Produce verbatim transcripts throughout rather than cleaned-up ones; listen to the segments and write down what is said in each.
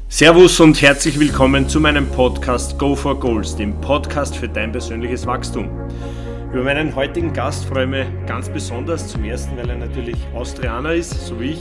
Servus und herzlich willkommen zu meinem Podcast Go for Goals, dem Podcast für dein persönliches Wachstum. Über meinen heutigen Gast freue ich mich ganz besonders, zum ersten, weil er natürlich Austrianer ist, so wie ich,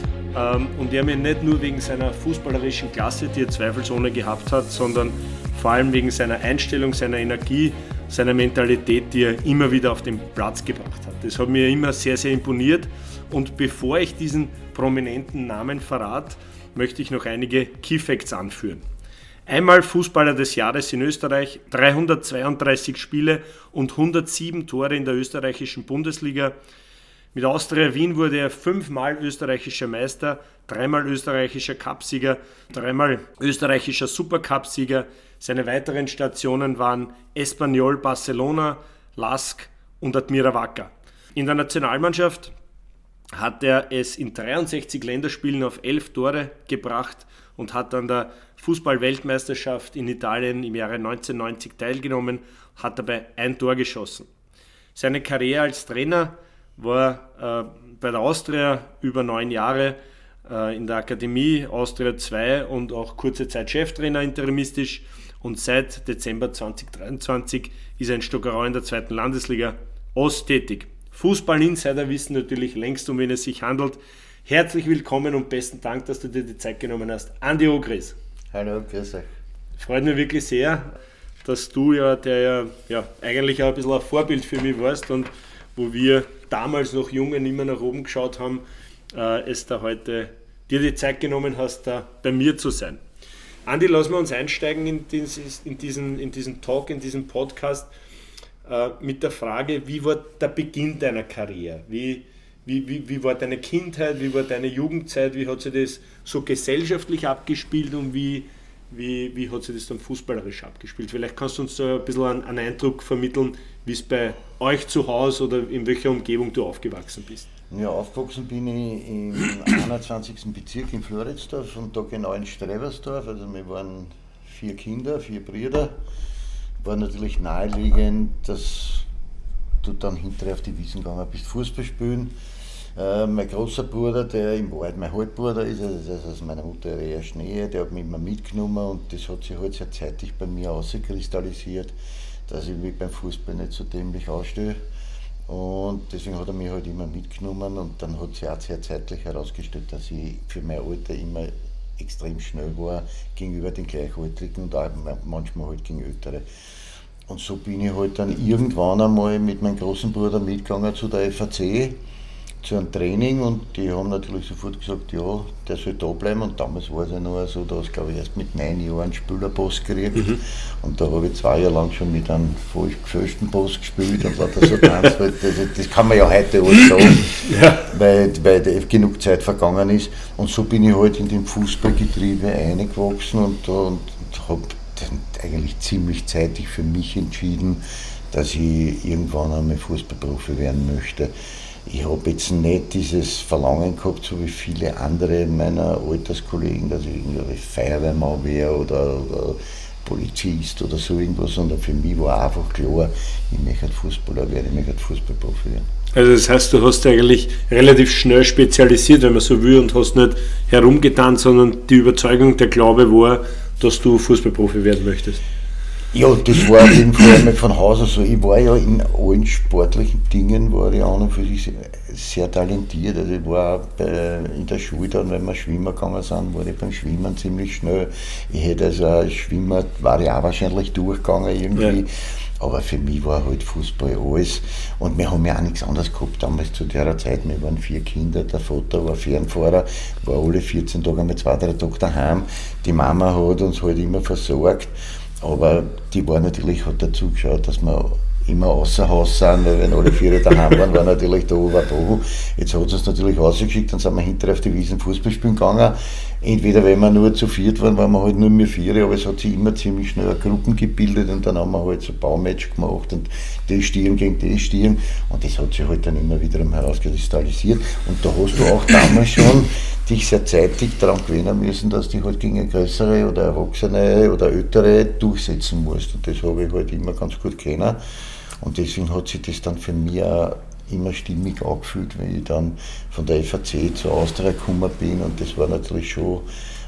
und er mich nicht nur wegen seiner fußballerischen Klasse, die er zweifelsohne gehabt hat, sondern vor allem wegen seiner Einstellung, seiner Energie, seiner Mentalität, die er immer wieder auf den Platz gebracht hat. Das hat mir immer sehr, sehr imponiert, und bevor ich diesen prominenten Namen verrate, möchte ich noch einige Key Facts anführen. Einmal Fußballer des Jahres in Österreich, dreihundertzweiunddreißig Spiele und hundertsieben Tore in der österreichischen Bundesliga. Mit Austria Wien wurde er fünfmal österreichischer Meister, dreimal österreichischer Cupsieger, dreimal österreichischer Supercup-Sieger. Seine weiteren Stationen waren Espanyol, Barcelona, Lask und Admira Wacker. In der Nationalmannschaft hat er es in dreiundsechzig Länderspielen auf elf Tore gebracht und hat an der Fußball-Weltmeisterschaft in Italien im Jahre neunzehnhundertneunzig teilgenommen, hat dabei ein Tor geschossen. Seine Karriere als Trainer war äh, bei der Austria über neun Jahre, äh, in der Akademie Austria zwei und auch kurze Zeit Cheftrainer interimistisch, und seit Dezember zweitausenddreiundzwanzig ist er in Stockerau in der zweiten Landesliga Ost tätig. Fußball-Insider wissen natürlich längst, um wen es sich handelt. Herzlich willkommen und besten Dank, dass du dir die Zeit genommen hast. Andi Ogris. Hallo, grüß euch. Freut mich wirklich sehr, dass du ja, der ja, ja eigentlich auch ein bisschen ein Vorbild für mich warst und wo wir damals noch Jungen immer nach oben geschaut haben, äh, es da heute dir die Zeit genommen hast, da bei mir zu sein. Andi, lass wir uns einsteigen in, dieses, in, diesen, in diesen Talk, in diesen Podcast äh, mit der Frage, wie war der Beginn deiner Karriere? Wie, wie, wie, wie war deine Kindheit, wie war deine Jugendzeit, wie hat sich das so gesellschaftlich abgespielt und wie, wie, wie hat sich das dann fußballerisch abgespielt? Vielleicht kannst du uns da ein bisschen einen, einen Eindruck vermitteln, wie es bei euch zu Hause oder in welcher Umgebung du aufgewachsen bist. Ja, aufgewachsen bin ich im einundzwanzigsten Bezirk in Floridsdorf und da genau in Strebersdorf. Also wir waren vier Kinder, vier Brüder. War natürlich naheliegend, dass du dann hinterher auf die Wiesn gegangen bist, Fußball spielen. Äh, mein großer Bruder, der im Wald mein Halbbruder ist, also das ist aus meiner Mutter eher Schnee, der hat mich immer mitgenommen und das hat sich halt sehr zeitig bei mir auskristallisiert, dass ich mich beim Fußball nicht so dämlich ausstehe. Und deswegen hat er mich halt immer mitgenommen und dann hat sich auch sehr zeitlich herausgestellt, dass ich für mein Alter immer extrem schnell war gegenüber den Gleichaltrigen und auch manchmal halt gegen Ältere. Und so bin ich halt dann irgendwann einmal mit meinem großen Bruder mitgegangen zu der F A C, zu einem Training, und die haben natürlich sofort gesagt, ja, der soll da bleiben, und damals war es ja noch so, da hast du, glaube ich, erst mit neun Jahren einen Spielerpass gekriegt, mhm. Und da habe ich zwei Jahre lang schon mit einem falsch gefälschten Pass gespielt und lauter so Tanz, das, das kann man ja heute alles sagen, ja. weil, weil genug Zeit vergangen ist, und so bin ich halt in dem Fußballgetriebe eingewachsen und, und habe eigentlich ziemlich zeitig für mich entschieden, dass ich irgendwann einmal Fußballprofi werden möchte. Ich habe jetzt nicht dieses Verlangen gehabt, so wie viele andere meiner Alterskollegen, dass ich irgendwie Feuerwehrmann wäre oder, oder Polizist oder so irgendwas, sondern für mich war einfach klar, ich möchte Fußballer werden, ich möchte Fußballprofi werden. Also das heißt, du hast eigentlich relativ schnell spezialisiert, wenn man so will, und hast nicht herumgetan, sondern die Überzeugung, der Glaube war, dass du Fußballprofi werden möchtest. Ja, das war auf jeden Fall einmal von Haus aus so. Ich war ja in allen sportlichen Dingen, war ich an und für sich sehr talentiert. Also ich war bei, in der Schule dann, wenn wir schwimmen gegangen sind, war ich beim Schwimmen ziemlich schnell. Ich hätte also als Schwimmer, war ich auch wahrscheinlich durchgegangen irgendwie. Ja. Aber für mich war halt Fußball alles. Und wir haben ja auch nichts anderes gehabt damals zu der Zeit. Wir waren vier Kinder, der Vater war Fernfahrer, war alle vierzehn Tage mit zwei, drei Tagen daheim. Die Mama hat uns halt immer versorgt. Aber die war natürlich, hat dazu geschaut, dass wir immer außer Haus sind, weil wenn alle vier daheim waren, war natürlich da war da. Jetzt hat es uns natürlich rausgeschickt, dann sind wir hinterher auf die Wiesn Fußball spielen gegangen. Entweder wenn wir nur zu viert waren, waren wir halt nur mehr vier, aber es hat sich immer ziemlich schnell Gruppen gebildet und dann haben wir halt so Baumatch gemacht und die Stieren gegen die Stieren, und das hat sich halt dann immer wieder herauskristallisiert, und da hast du auch damals schon dich sehr zeitig daran gewöhnen müssen, dass du halt gegen größere oder Erwachsene oder Ältere durchsetzen musst, und das habe ich halt immer ganz gut kennen, und deswegen hat sich das dann für mich auch immer stimmig angefühlt, wenn ich dann von der F A C zur Austria gekommen bin, und das war natürlich schon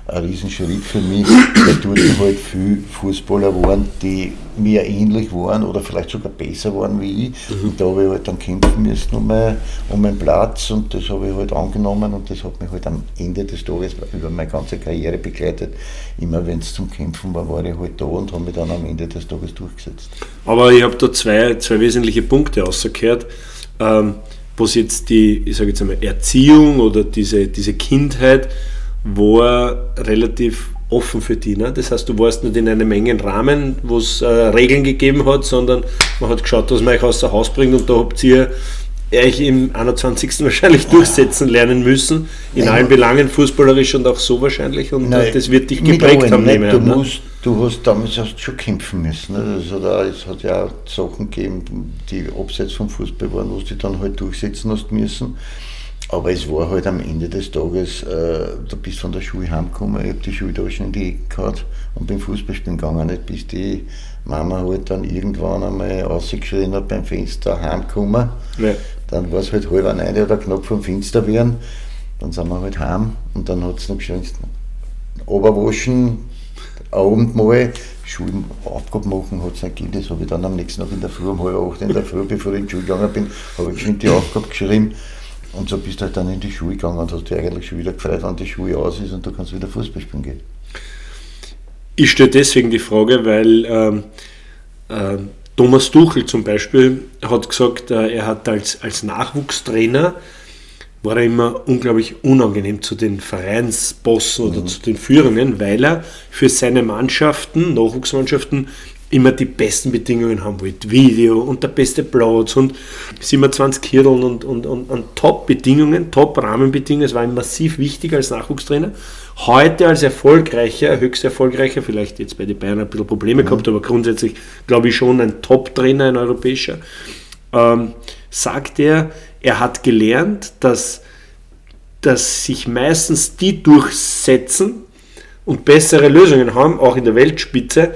ein Riesenschritt für mich, weil dort halt viele Fußballer waren, die mir ähnlich waren oder vielleicht sogar besser waren wie ich. Mhm. Und da habe ich halt dann kämpfen müssen um, mein, um meinen Platz und das habe ich halt angenommen und das hat mich halt am Ende des Tages über meine ganze Karriere begleitet. Immer wenn es zum Kämpfen war, war ich halt da und habe mich dann am Ende des Tages durchgesetzt. Aber ich habe da zwei, zwei wesentliche Punkte rausgehört, ähm, was jetzt die, ich sage jetzt einmal, Erziehung oder diese, diese Kindheit war relativ offen für dich. Ne? Das heißt, du warst nicht in einem engen Rahmen, wo es äh, Regeln gegeben hat, sondern man hat geschaut, dass man euch aus dem Haus bringt und da habt ihr euch im einundzwanzigsten wahrscheinlich durchsetzen lernen müssen, in Nein. allen Belangen, fußballerisch und auch so wahrscheinlich und Nein, das wird dich geprägt haben. Nicht, du, ne? musst, du hast damals hast schon kämpfen müssen. Ne? Also da, es hat ja auch Sachen gegeben, die abseits vom Fußball waren, wo du dich dann halt durchsetzen hast müssen. Aber es war halt am Ende des Tages, äh, du bist von der Schule heimgekommen, ich habe die Schultaschen in die Ecke gehabt und beim Fußballspielen gegangen, nicht bis die Mama halt dann irgendwann einmal rausgeschrien hat beim Fenster heimgekommen. Ja. Dann war es halt halb neun oder knapp vom Fenster werden, dann sind wir halt heim und dann hat es noch geschrien, runterwaschen, Abendmahl, Schulaufgabe machen hat es nicht gegeben, das habe ich dann am nächsten Tag in der Früh um halb acht in der Früh, bevor ich in die Schule gegangen bin, habe ich geschwind die Aufgabe geschrieben. Und so bist du halt dann in die Schule gegangen und hast dich eigentlich schon wieder gefreut, wenn die Schule aus ist und du kannst wieder Fußball spielen gehen. Ich stelle deswegen die Frage, weil ähm, äh, Thomas Tuchel zum Beispiel hat gesagt, äh, er hat als, als Nachwuchstrainer, war er immer unglaublich unangenehm zu den Vereinsbossen oder mhm. zu den Führungen, weil er für seine Mannschaften, Nachwuchsmannschaften, immer die besten Bedingungen haben wollte. Video und der beste Platz und siebenundzwanzig Kirteln und, und, und, und Top-Bedingungen, Top-Rahmenbedingungen. Es war ihm massiv wichtig als Nachwuchstrainer. Heute als erfolgreicher, höchst erfolgreicher, vielleicht jetzt bei den Bayern ein bisschen Probleme mhm. gehabt, aber grundsätzlich glaube ich schon ein Top-Trainer, ein europäischer, ähm, sagt er, er hat gelernt, dass, dass sich meistens die durchsetzen und bessere Lösungen haben, auch in der Weltspitze,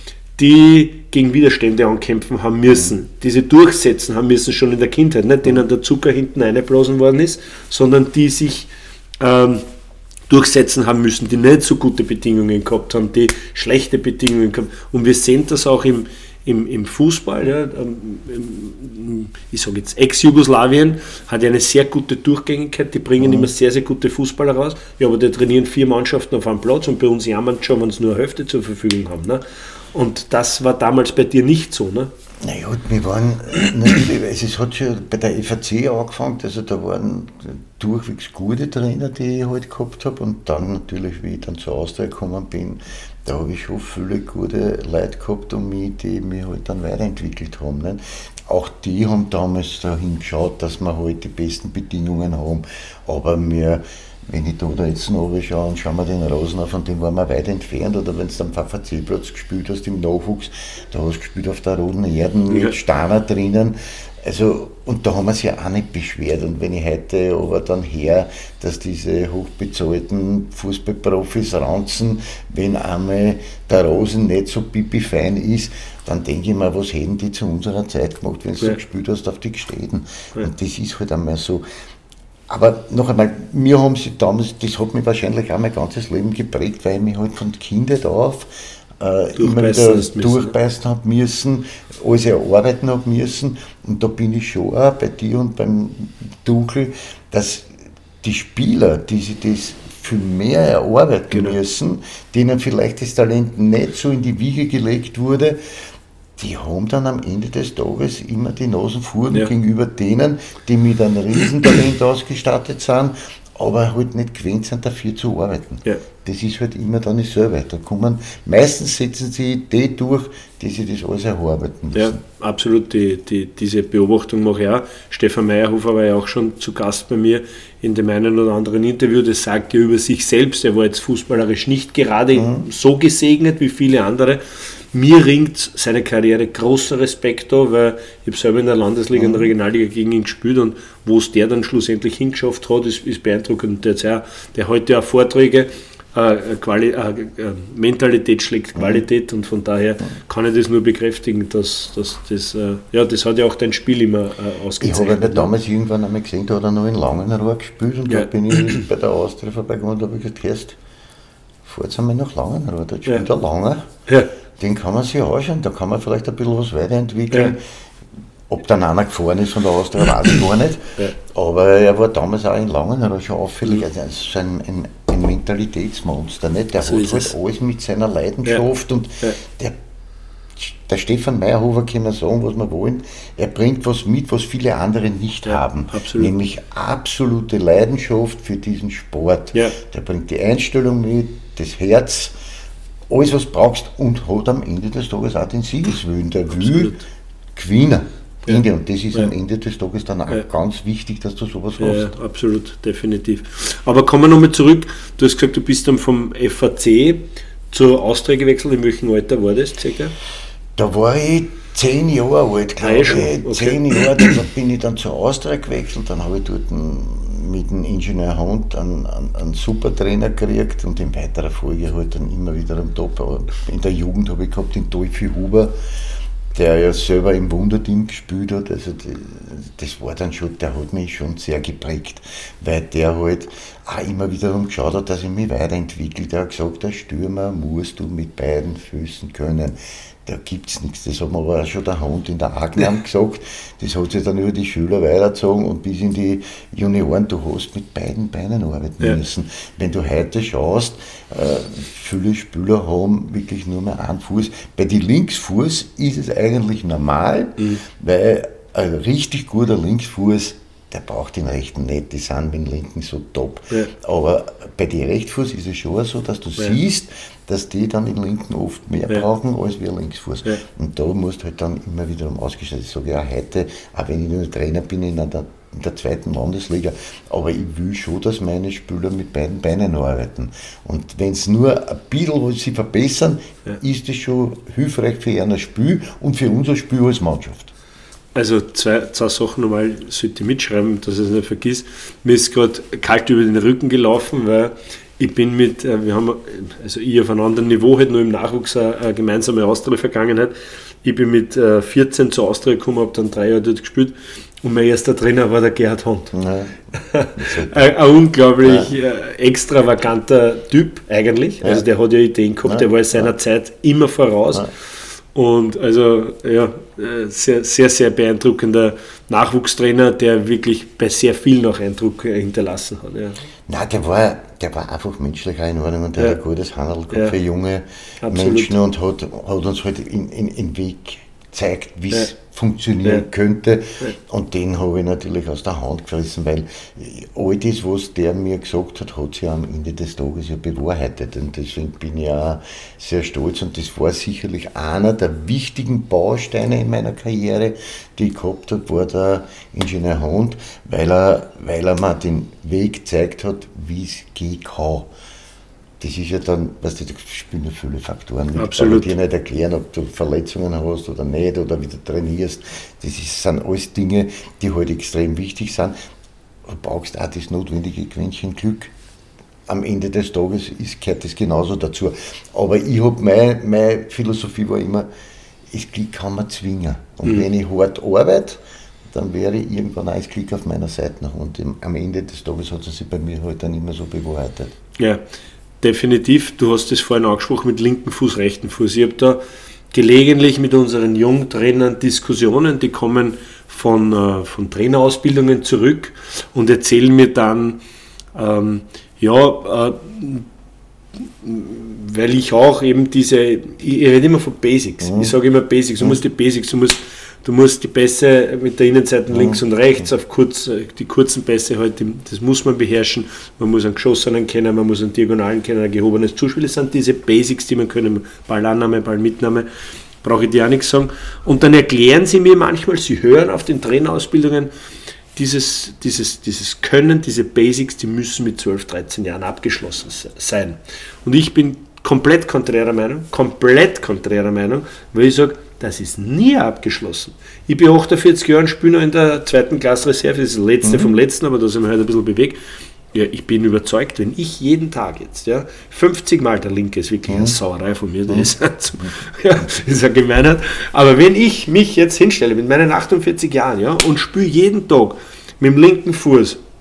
die gegen Widerstände ankämpfen haben müssen, die sie durchsetzen haben müssen schon in der Kindheit, nicht denen der Zucker hinten eingeblasen worden ist, sondern die sich ähm, durchsetzen haben müssen, die nicht so gute Bedingungen gehabt haben, die schlechte Bedingungen gehabt haben. Und wir sehen das auch im, im, im Fußball. Ja, ähm, ich sage jetzt Ex-Jugoslawien hat ja eine sehr gute Durchgängigkeit, die bringen mhm. immer sehr, sehr gute Fußballer raus. Ja, aber die trainieren vier Mannschaften auf einem Platz und bei uns jammern schon, wenn sie nur eine Hälfte zur Verfügung haben. Ne? Und das war damals bei dir nicht so, ne? Naja, wir waren, natürlich, es hat schon bei der F A C angefangen, also da waren durchwegs gute Trainer, die ich halt gehabt habe und dann natürlich, wie ich dann zur Austria gekommen bin, da habe ich schon viele gute Leute gehabt um mich, die mich halt dann weiterentwickelt haben. Nicht? Auch die haben damals dahin geschaut, dass wir halt die besten Bedingungen haben, aber wir wenn ich da, da jetzt noch schaue und schaue mir den Rosen auf, von dem waren wir weit entfernt, oder wenn du am V V C-Platz gespielt hast im Nachwuchs, da hast du gespielt auf der roten Erden mit Steiner drinnen, also, und da haben wir es ja auch nicht beschwert, und wenn ich heute aber dann her, dass diese hochbezahlten Fußballprofis ranzen, wenn einmal der Rosen nicht so pipi-fein ist, dann denke ich mir, was hätten die zu unserer Zeit gemacht, wenn du ja. so gespielt hast auf die Gesteden, ja. und das ist halt einmal so. Aber noch einmal, wir haben sie damals, das hat mich wahrscheinlich auch mein ganzes Leben geprägt, weil ich mich halt von Kindheit auf äh, immer wieder durchbeißen habe müssen, alles erarbeiten habe müssen. Und da bin ich schon auch bei dir und beim Tuchel, dass die Spieler, die sich das viel mehr erarbeiten genau. müssen, denen vielleicht das Talent nicht so in die Wiege gelegt wurde, die haben dann am Ende des Tages immer die Nasen vorn ja. gegenüber denen, die mit einem Riesentalent ausgestattet sind, aber halt nicht gewöhnt sind, dafür zu arbeiten. Ja. Das ist halt immer dann nicht so weiter. Kommen, meistens setzen sie die durch, die sich das alles erarbeiten müssen. Ja, absolut. Die, die, diese Beobachtung mache ich auch. Stefan Meyerhofer war ja auch schon zu Gast bei mir in dem einen oder anderen Interview. Das sagt er über sich selbst. Er war jetzt fußballerisch nicht gerade mhm. so gesegnet wie viele andere. Mir ringt seine Karriere großer Respekt an, weil ich habe selber in der Landesliga, mhm. in der Regionalliga gegen ihn gespielt, und wo es der dann schlussendlich hingeschafft hat, ist, ist beeindruckend. Der, auch, der heute ja Vorträge, äh, Quali, äh, Mentalität schlägt Qualität, und von daher kann ich das nur bekräftigen, dass, dass das, äh, ja, das hat ja auch dein Spiel immer äh, ausgezeichnet. Ich habe ja damals irgendwann einmal gesehen, da hat er noch in Langenrohr gespielt, und ja. da bin ich bei der Austria vorbeigekommen und habe gesagt, hörst, fahrt einmal nach Langenrad, da Ja. spielt er Langer. Ja. Den kann man sich anschauen, da kann man vielleicht ein bisschen was weiterentwickeln. Ja. Ob dann einer gefahren ist von der Austria, weiß ich gar nicht. Ja. Aber er war damals auch in Langenrad schon auffällig. Also er ist ein, ein, ein Mentalitätsmonster. Nicht? Der so hat halt alles mit seiner Leidenschaft ja. und ja. der Der Stefan Meyerhofer kann man sagen, was wir wollen. Er bringt was mit, was viele andere nicht ja, haben. Absolut. Nämlich absolute Leidenschaft für diesen Sport. Ja. Der bringt die Einstellung mit, das Herz, alles was du brauchst und hat am Ende des Tages auch den Siegeswillen. Der will gewinnen. Ja. Ende. Und das ist ja. am Ende des Tages dann auch ja. ganz wichtig, dass du sowas ja, hast. Ja, absolut, definitiv. Aber kommen wir nochmal zurück. Du hast gesagt, du bist dann vom F A C zur Austria gewechselt. In welchem Alter war das circa? Da war ich zehn Jahre alt, glaube ich. Okay. Zehn Jahre, da bin ich dann zur Austria gewechselt. Dann habe ich dort mit dem Ingenieur Hund einen, einen, einen super Trainer gekriegt und in weiterer Folge halt dann immer wieder am Top. Aber in der Jugend habe ich gehabt den Dolphy Huber, der ja selber im Wunderteam gespielt hat. Also das war dann schon, der hat mich schon sehr geprägt, weil der halt auch immer wieder darum geschaut hat, dass ich mich weiterentwickle. Der hat gesagt, der Stürmer musst du mit beiden Füßen können. Da gibt es nichts. Das hat mir aber auch schon der Hund in der Agnam gesagt. Das hat sich dann über die Schüler weitergezogen und bis in die Junioren. Du hast mit beiden Beinen arbeiten ja. müssen. Wenn du heute schaust, äh, viele Spieler haben wirklich nur mehr einen Fuß. Bei den Linksfuß ist es eigentlich normal, mhm. weil ein richtig guter Linksfuß, der braucht den rechten nicht, die sind mit dem linken so top. Ja. Aber bei den Rechtfuß ist es schon so, dass du ja. siehst, dass die dann den linken oft mehr ja. brauchen als wir Linksfuß. Ja. Und da musst du halt dann immer wieder um ausgestellt. Ich sage ja heute, auch wenn ich nur Trainer bin in der, in der zweiten Landesliga, aber ich will schon, dass meine Spieler mit beiden Beinen arbeiten. Und wenn es nur ein bisschen was sie verbessern, ja. ist das schon hilfreich für ihr Spiel und für unser Spiel als Mannschaft. Also zwei, zwei Sachen nochmal sollte ich mitschreiben, dass ich es nicht vergiss. Mir ist gerade kalt über den Rücken gelaufen, weil ich bin mit, wir haben, also ich auf einem anderen Niveau, halt nur im Nachwuchs eine gemeinsame Austria-Vergangenheit. Ich bin mit vierzehn zur Austria gekommen, habe dann drei Jahre dort gespielt und mein erster Trainer war der Gerhard Hond. ein, ein unglaublich ja. extravaganter Typ eigentlich, also der hat ja Ideen gehabt, ja. der war in seiner ja. Zeit immer voraus. Ja. Und also ja, sehr, sehr, sehr beeindruckender Nachwuchstrainer, der wirklich bei sehr vielen auch Eindruck hinterlassen hat. Ja. Nein, der war, der war einfach menschlich auch in Ordnung und der ja. hat ein gutes Handel gehabt ja. für junge Absolut. Menschen und hat, hat uns halt in, in, in Weg gezeigt, wie es ja. funktionieren ja. könnte. Ja. Und den habe ich natürlich aus der Hand gefressen, weil all das, was der mir gesagt hat, hat sich am Ende des Tages ja bewahrheitet. Und deswegen bin ich auch sehr stolz. Und das war sicherlich einer der wichtigen Bausteine in meiner Karriere, die ich gehabt habe, war der Ingenieur Hond, weil er, weil er mir den Weg gezeigt hat, wie es gehen kann. Das ist ja dann, weißt du, da spielen ja viele Faktoren mit. Absolut. Ich kann dir nicht erklären, ob du Verletzungen hast oder nicht oder wie du trainierst. Das ist, sind alles Dinge, die halt extrem wichtig sind. Du brauchst auch das notwendige Quäntchen Glück. Am Ende des Tages ist, gehört das genauso dazu. Aber ich habe meine, meine Philosophie war immer, das Glück kann man zwingen. Und mhm. wenn ich hart arbeite, dann wäre ich irgendwann auch das Glück auf meiner Seite noch. Und am Ende des Tages hat es sich bei mir halt dann immer so bewahrheitet. Ja. Definitiv, du hast es vorhin angesprochen mit linken Fuß, rechten Fuß. Ich habe da gelegentlich mit unseren Jungtrainern Diskussionen, die kommen von, äh, von Trainerausbildungen zurück und erzählen mir dann, ähm, ja, äh, weil ich auch eben diese, ich, ich rede immer von Basics, mhm. ich sage immer Basics, du musst die Basics, du musst Du musst die Pässe mit der Innenseite ja. links und rechts, auf kurz, die kurzen Pässe halt, das muss man beherrschen. Man muss einen geschossenen kennen, man muss einen Diagonalen kennen, ein gehobenes Zuspiel. Das sind diese Basics, die man können. Ballannahme, Ballmitnahme, brauche ich dir auch nichts sagen. Und dann erklären sie mir manchmal, sie hören auf den Trainerausbildungen, dieses, dieses, dieses Können, diese Basics, die müssen mit zwölf, dreizehn Jahren abgeschlossen sein. Und ich bin komplett konträrer Meinung, komplett konträrer Meinung, weil ich sage, das ist nie abgeschlossen. Ich bin achtundvierzig Jahre Spieler in der zweiten Klasse Reserve, das ist das letzte mhm. vom letzten, aber da sind wir heute ein bisschen bewegt. Ja, ich bin überzeugt, wenn ich jeden Tag jetzt, ja, fünfzig Mal der Linke ist wirklich mhm. eine Sauerei von mir, das ist, ja, das ist eine Gemeinheit, aber wenn ich mich jetzt hinstelle mit meinen achtundvierzig Jahren, ja, und spiele jeden Tag mit dem linken Fuß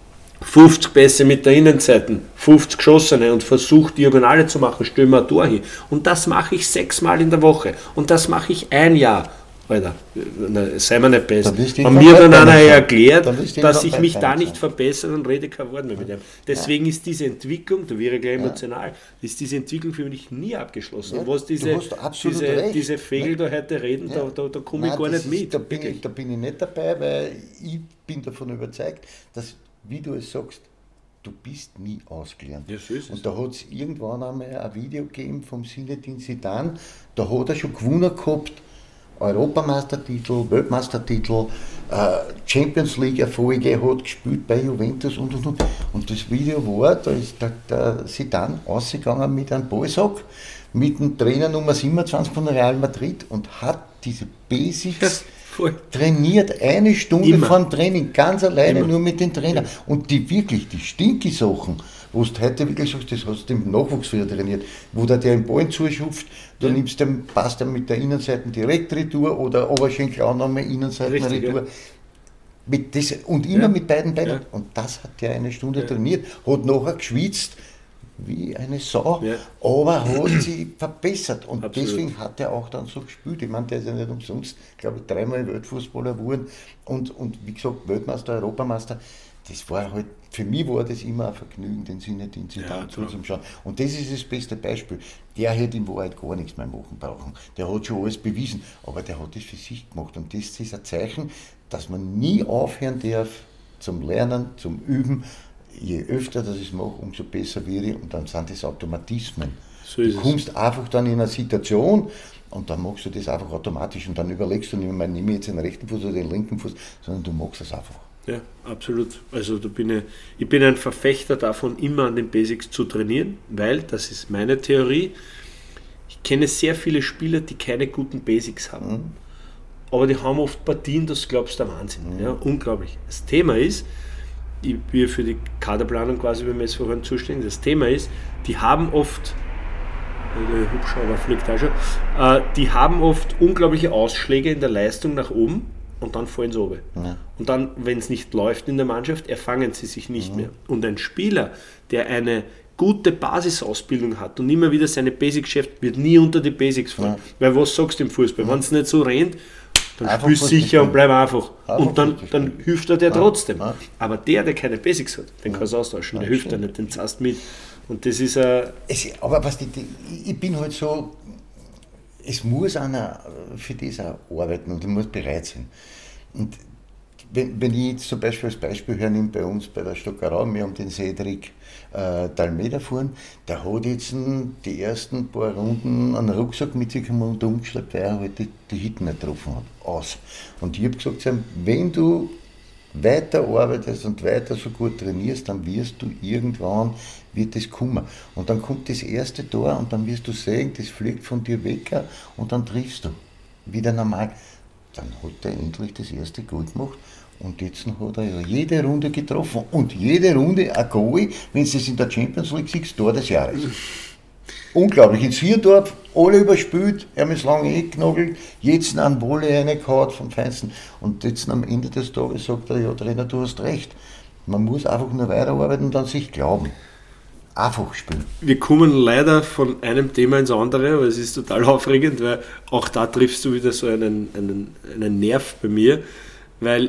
fünfzig Pässe mit der Innenseite, fünfzig geschossene und versuche Diagonale zu machen, stelle mir ein Tor hin. Und das mache ich sechsmal in der Woche. Und das mache ich ein Jahr. Alter, sei mir nicht besser. Wenn mir dann einer erklärt, dass ich mich da nicht verbessere, dann rede ich kein Wort mehr mit ihm. Deswegen ist diese Entwicklung, da wäre ich gleich emotional, ist diese Entwicklung für mich nie abgeschlossen. Und was diese, diese, diese Fegel da heute reden, da, da, da komme ich gar nicht mit. Da bin ich, da bin ich nicht dabei, weil ich bin davon überzeugt, dass, wie du es sagst, du bist nie ausgelernt. Ja, so ist es. Und da hat es irgendwann einmal ein Video gegeben vom Zinedine Zidane, da hat er schon gewonnen gehabt, Europameistertitel, Weltmeistertitel, äh, Champions League Erfolge, hat gespielt bei Juventus und und und. Und das Video war, da ist der, der Zidane ausgegangen mit einem Ballsack, mit dem Trainer Nummer siebenundzwanzig von Real Madrid und hat diese Basics Voll. trainiert, eine Stunde Immer. vor dem Training, ganz alleine Immer. nur mit den Trainern. Ja. Und die wirklich, die stinke Sachen, wo du heute wirklich sagst, das hast du im Nachwuchs wieder trainiert, wo der dir den Ball zuschupft, du ja. nimmst den, passt dann mit der Innenseite direkt retour oder Oberschenkel auch nochmal Innenseite retour. Ja. Mit das, und immer ja. mit beiden Beinen. Ja. Und das hat der eine Stunde ja. trainiert, hat nachher geschwitzt wie eine Sau, ja. aber hat sich verbessert. Und Absolut. deswegen hat er auch dann so gespielt. Ich meine, der ist ja nicht umsonst, glaube ich, dreimal Weltfußballer geworden und, und wie gesagt, Weltmeister, Europameister. Das war halt, für mich war das immer ein Vergnügen, den Zinedine Zidane ja, zuzuschauen. Und das ist das beste Beispiel. Der hätte in Wahrheit gar nichts mehr machen brauchen. Der hat schon alles bewiesen, aber der hat das für sich gemacht. Und das ist ein Zeichen, dass man nie aufhören darf zum Lernen, zum Üben. Je öfter das ich mache, umso besser werde ich. Und dann sind das Automatismen. So du kommst es. einfach dann in eine Situation und dann machst du das einfach automatisch. Und dann überlegst du nicht mehr, nehme ich jetzt den rechten Fuß oder den linken Fuß, sondern du machst es einfach. Ja, absolut. Also da bin ich, ich bin ein Verfechter davon, immer an den Basics zu trainieren, weil, das ist meine Theorie, ich kenne sehr viele Spieler, die keine guten Basics haben. Mhm. Aber die haben oft Partien, das glaubst du, der Wahnsinn. Mhm. Ja, unglaublich. Das Thema ist, ich bin für die Kaderplanung quasi beim S V Horn zuständig, das Thema ist, die haben oft, der Hubschrauber fliegt auch schon, äh, die haben oft unglaubliche Ausschläge in der Leistung nach oben, und dann fallen sie runter. Ja. Und dann, wenn es nicht läuft in der Mannschaft, erfangen sie sich nicht mhm. mehr. Und ein Spieler, der eine gute Basisausbildung hat und immer wieder seine Basics schafft, wird nie unter die Basics fallen. Ja. Weil was sagst du im Fußball? Ja. Wenn es nicht so rennt, dann einfach spielst du sicher und bleib einfach. einfach und dann, dann hilft er dir ja. trotzdem. Ja. Aber der, der keine Basics hat, den ja. kannst du austauschen, der ja, hilft dir nicht, den zahlst mit. Und das ist ein... Es, aber was die, die, ich bin halt so... Es muss einer für das auch arbeiten und er muss bereit sein. Und wenn, wenn ich jetzt zum Beispiel als Beispiel hernehme, bei uns bei der Stockerau, wir haben den Cedric äh, Dalmeda fahren, der hat jetzt die ersten paar Runden einen Rucksack mit sich und umgeschleppt, weil er halt die, die Hitten nicht getroffen hat. Aus. Und ich habe gesagt zu ihm, wenn du weiter arbeitest und weiter so gut trainierst, dann wirst du irgendwann, wird das kommen. Und dann kommt das erste Tor und dann wirst du sehen, das fliegt von dir weg und dann triffst du wieder normal. Dann hat er endlich das erste Goal gemacht und jetzt hat er ja jede Runde getroffen und jede Runde ein Goal, wenn du es in der Champions League siehst, Tor des Jahres. Unglaublich, in Zwierdorf, alle überspült, er hat das lange Eck genagelt, jetzt einen Wolle reingehauen vom Feinsten. Und jetzt am Ende des Tages sagt er, ja Trainer, du hast recht. Man muss einfach nur weiterarbeiten und an sich glauben. Einfach spielen. Wir kommen leider von einem Thema ins andere, aber es ist total aufregend, weil auch da triffst du wieder so einen, einen, einen Nerv bei mir, weil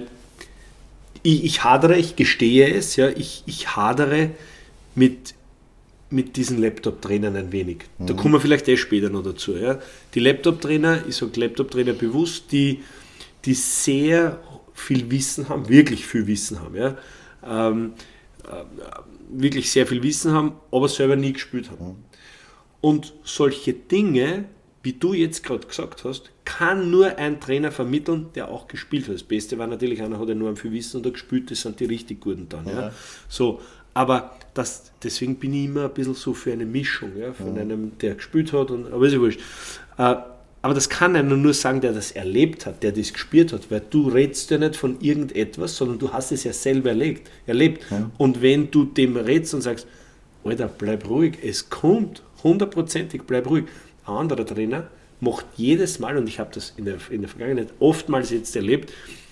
ich, ich hadere, ich gestehe es, ja, ich, ich hadere mit mit diesen Laptop-Trainern ein wenig. Mhm. Da kommen wir vielleicht eh später noch dazu. Ja. Die Laptop-Trainer, ich sage Laptop-Trainer bewusst, die, die sehr viel Wissen haben, wirklich viel Wissen haben, ja. Ähm, äh, wirklich sehr viel Wissen haben, aber selber nie gespielt haben. Mhm. Und solche Dinge, wie du jetzt gerade gesagt hast, kann nur ein Trainer vermitteln, der auch gespielt hat. Das Beste war natürlich, einer hat enorm viel Wissen und hat gespielt, das sind die richtig Guten dann. Ja. Ja. So, aber das, deswegen bin ich immer ein bisschen so für eine Mischung, ja, von mhm. einem, der gespielt hat, und, aber ist ja wurscht. Äh, aber das kann einer nur sagen, der das erlebt hat, der das gespürt hat, weil du redest ja nicht von irgendetwas, sondern du hast es ja selber erlebt. erlebt. Mhm. Und wenn du dem redest und sagst, Alter, bleib ruhig, es kommt, hundertprozentig, bleib ruhig. Ein anderer Trainer macht jedes Mal, und ich habe das in der, in der Vergangenheit oftmals jetzt erlebt,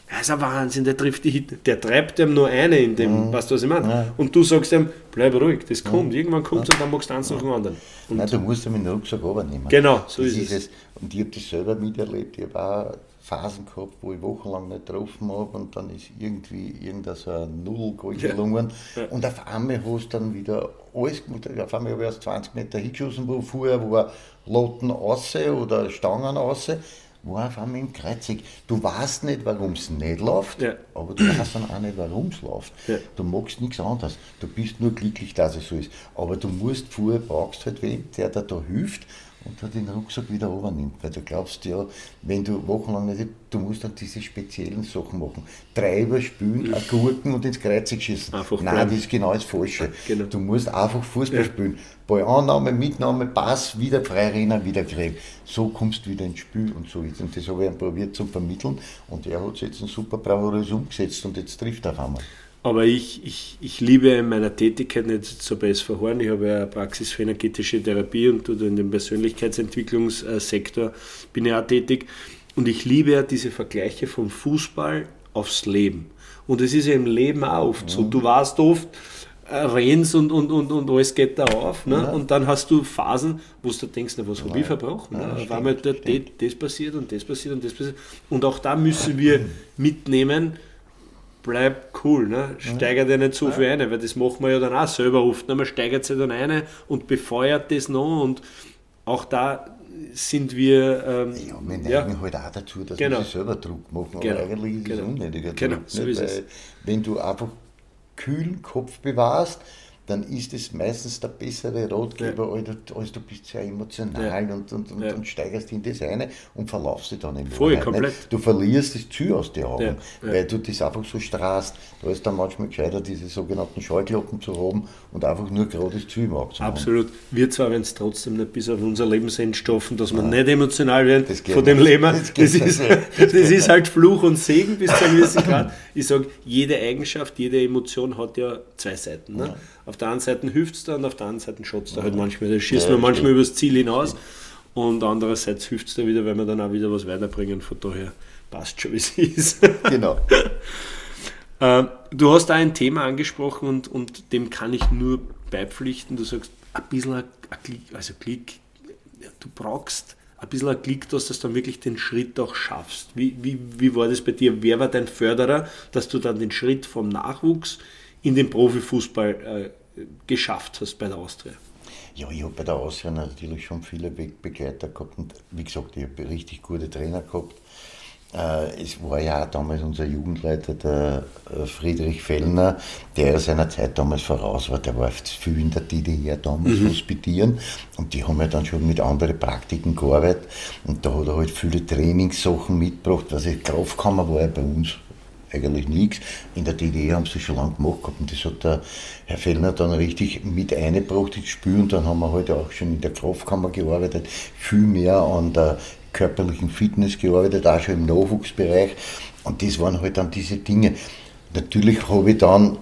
er ist ein Wahnsinn, der trifft die Hit, der treibt ihm nur eine in dem, mhm. weißt du, was ich meine? Ja. Und du sagst ihm, bleib ruhig, das kommt, mhm. irgendwann kommt es ja. und dann machst du eins nach dem anderen. Und Nein, du musst ihm den Rucksack runternehmen. Genau, so das ist, ist es. es. Und ich habe das selber miterlebt, ich habe auch Phasen gehabt, wo ich wochenlang nicht getroffen habe und dann ist irgendwie irgendein so ein Nudelgold gelungen ja. Ja. und auf einmal hast du dann wieder alles gemacht. Auf einmal habe ich erst zwanzig Meter hingeschossen, wo vorher war Loten raus oder Stangen raus, war auf einmal im Kreuzig. Du weißt nicht, warum es nicht läuft, ja. aber du weißt dann auch nicht, warum es läuft. Ja. Du magst nichts anderes. Du bist nur glücklich, dass es so ist. Aber du musst vorher, brauchst halt wen, der dir da hilft und der den Rucksack wieder runternimmt. Weil du glaubst ja, wenn du wochenlang nicht, du musst dann diese speziellen Sachen machen. Treiber spülen, mhm. Gurken und ins Kreuzig schießen. Einfach Nein, bleiben. Das ist genau das Falsche. Genau. Du musst einfach Fußball ja. spielen. Ballannahme, Mitnahme, Pass, wieder frei rennen, wieder kriegen. So kommst du wieder ins Spiel und so ist. Und das habe ich ihm probiert zu vermitteln und er hat es jetzt ein super bravourös umgesetzt und jetzt trifft er auf einmal. Aber ich, ich, ich liebe in meiner Tätigkeit nicht so bei S V Horn. Ich habe ja eine Praxis für energetische Therapie und in dem Persönlichkeitsentwicklungssektor bin ich auch tätig. Und ich liebe ja diese Vergleiche vom Fußball aufs Leben. Und es ist ja im Leben auch oft so. Du warst oft, äh, rennst und, und, und, und alles geht da auf. Ne? Ja. Und dann hast du Phasen, wo du denkst, na, was habe ich verbrochen? Ja, ne? Auf einmal da, das, das passiert und das passiert und das passiert. Und auch da müssen wir mitnehmen, bleib cool, ne? Steigert ja nicht so viel ein, weil das machen wir ja dann auch selber oft. Ne? Man steigert sich dann ein und befeuert das noch und auch da sind wir... Ähm, ja, wir neigen ja. halt auch dazu, dass genau. wir sich selber Druck machen, genau. aber eigentlich ist genau. es unnötiger genau. Druck. So nicht? ist Weil es. Wenn du einfach kühlen Kopf bewahrst, dann ist es meistens der bessere Ratgeber, ja. als, als du bist sehr emotional ja. und, und, und, ja. und steigerst in das eine und verlaufst dich dann im Voll, komplett. Du verlierst das Ziel aus den Augen, ja. Ja. weil du das einfach so strahlst. Da ist dann manchmal gescheiter, diese sogenannten Scheuklappen zu haben und einfach nur gerade das Ziel im Auge zu haben. Absolut. Wir zwar werden es trotzdem nicht bis auf unser Lebensende schaffen, dass wir ja. nicht emotional werden von dem nicht. Leben. Das, das, ist, das, das ist halt Fluch und Segen bis zu einem gewissen Grad. Ich sage, jede Eigenschaft, jede Emotion hat ja zwei Seiten. Ne? Ja. Auf der einen Seite hilft es da und auf der anderen Seite schaut es da halt manchmal. Da schießt ja, man manchmal stimmt. übers Ziel hinaus und andererseits hilft es da wieder, weil wir dann auch wieder was weiterbringen. Von daher passt schon, wie es ist. Genau. äh, du hast da ein Thema angesprochen und, und dem kann ich nur beipflichten. Du sagst, ein bisschen ein Klick, also Klick, ja, du brauchst ein bisschen ein Klick, dass du dann wirklich den Schritt auch schaffst. Wie, wie, wie war das bei dir? Wer war dein Förderer, dass du dann den Schritt vom Nachwuchs in den Profifußball äh, geschafft hast bei der Austria? Ja, ich habe bei der Austria natürlich schon viele Wegbegleiter gehabt und wie gesagt, ich habe richtig gute Trainer gehabt. Äh, es war ja auch damals unser Jugendleiter, der äh, Friedrich Fellner, der ja seiner Zeit damals voraus war, der war viel in der D D R damals mhm. hospitieren und die haben ja dann schon mit anderen Praktiken gearbeitet und da hat er halt viele Trainingssachen mitgebracht, was ich Kraftkammer war ja bei uns eigentlich nichts. In der D D R haben sie schon lange gemacht gehabt und das hat der Herr Fellner dann richtig mit eingebracht ins Spiel und dann haben wir halt auch schon in der Kraftkammer gearbeitet, viel mehr an der körperlichen Fitness gearbeitet, auch schon im Nachwuchsbereich und das waren halt dann diese Dinge. Natürlich habe ich dann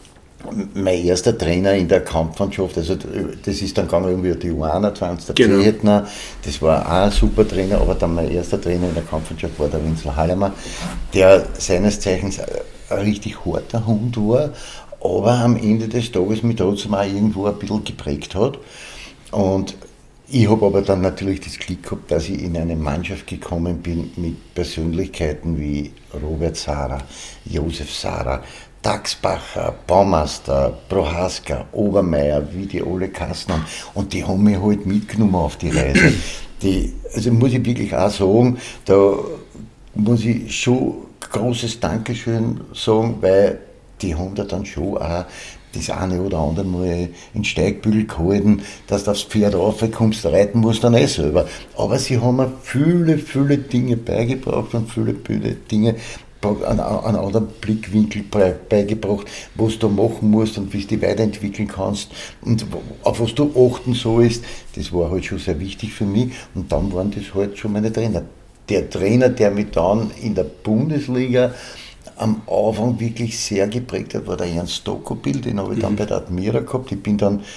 mein erster Trainer in der Kampfmannschaft, also das ist dann gegangen irgendwie die U einundzwanzig, der genau. Zehetner, das war auch ein super Trainer, aber dann mein erster Trainer in der Kampfmannschaft war der Winzel Hallemer, der seines Zeichens ein richtig harter Hund war, aber am Ende des Tages mich trotzdem auch irgendwo ein bisschen geprägt hat. Und ich habe aber dann natürlich das Glück gehabt, dass ich in eine Mannschaft gekommen bin mit Persönlichkeiten wie Robert Sara, Josef Sara, Dachsbacher, Baumeister, Prohaska, Obermeier, wie die alle Kassen haben. Und die haben mich halt mitgenommen auf die Reise. Die, also muss ich wirklich auch sagen, da muss ich schon großes Dankeschön sagen, weil die haben da dann schon auch das eine oder andere Mal in Steigbügel gehalten, dass du aufs Pferd raufkommst, reiten musst dann eh selber. Aber sie haben mir viele, viele Dinge beigebracht und viele, viele Dinge einen, einen anderen Blickwinkel beigebracht, was du machen musst und wie du dich weiterentwickeln kannst und auf was du achten sollst. Das war halt schon sehr wichtig für mich und dann waren das halt schon meine Trainer. Der Trainer, der mich dann in der Bundesliga am Anfang wirklich sehr geprägt hat, war der Ernst Stokobil, den habe ich dann mhm. bei der Admira gehabt. Ich bin dann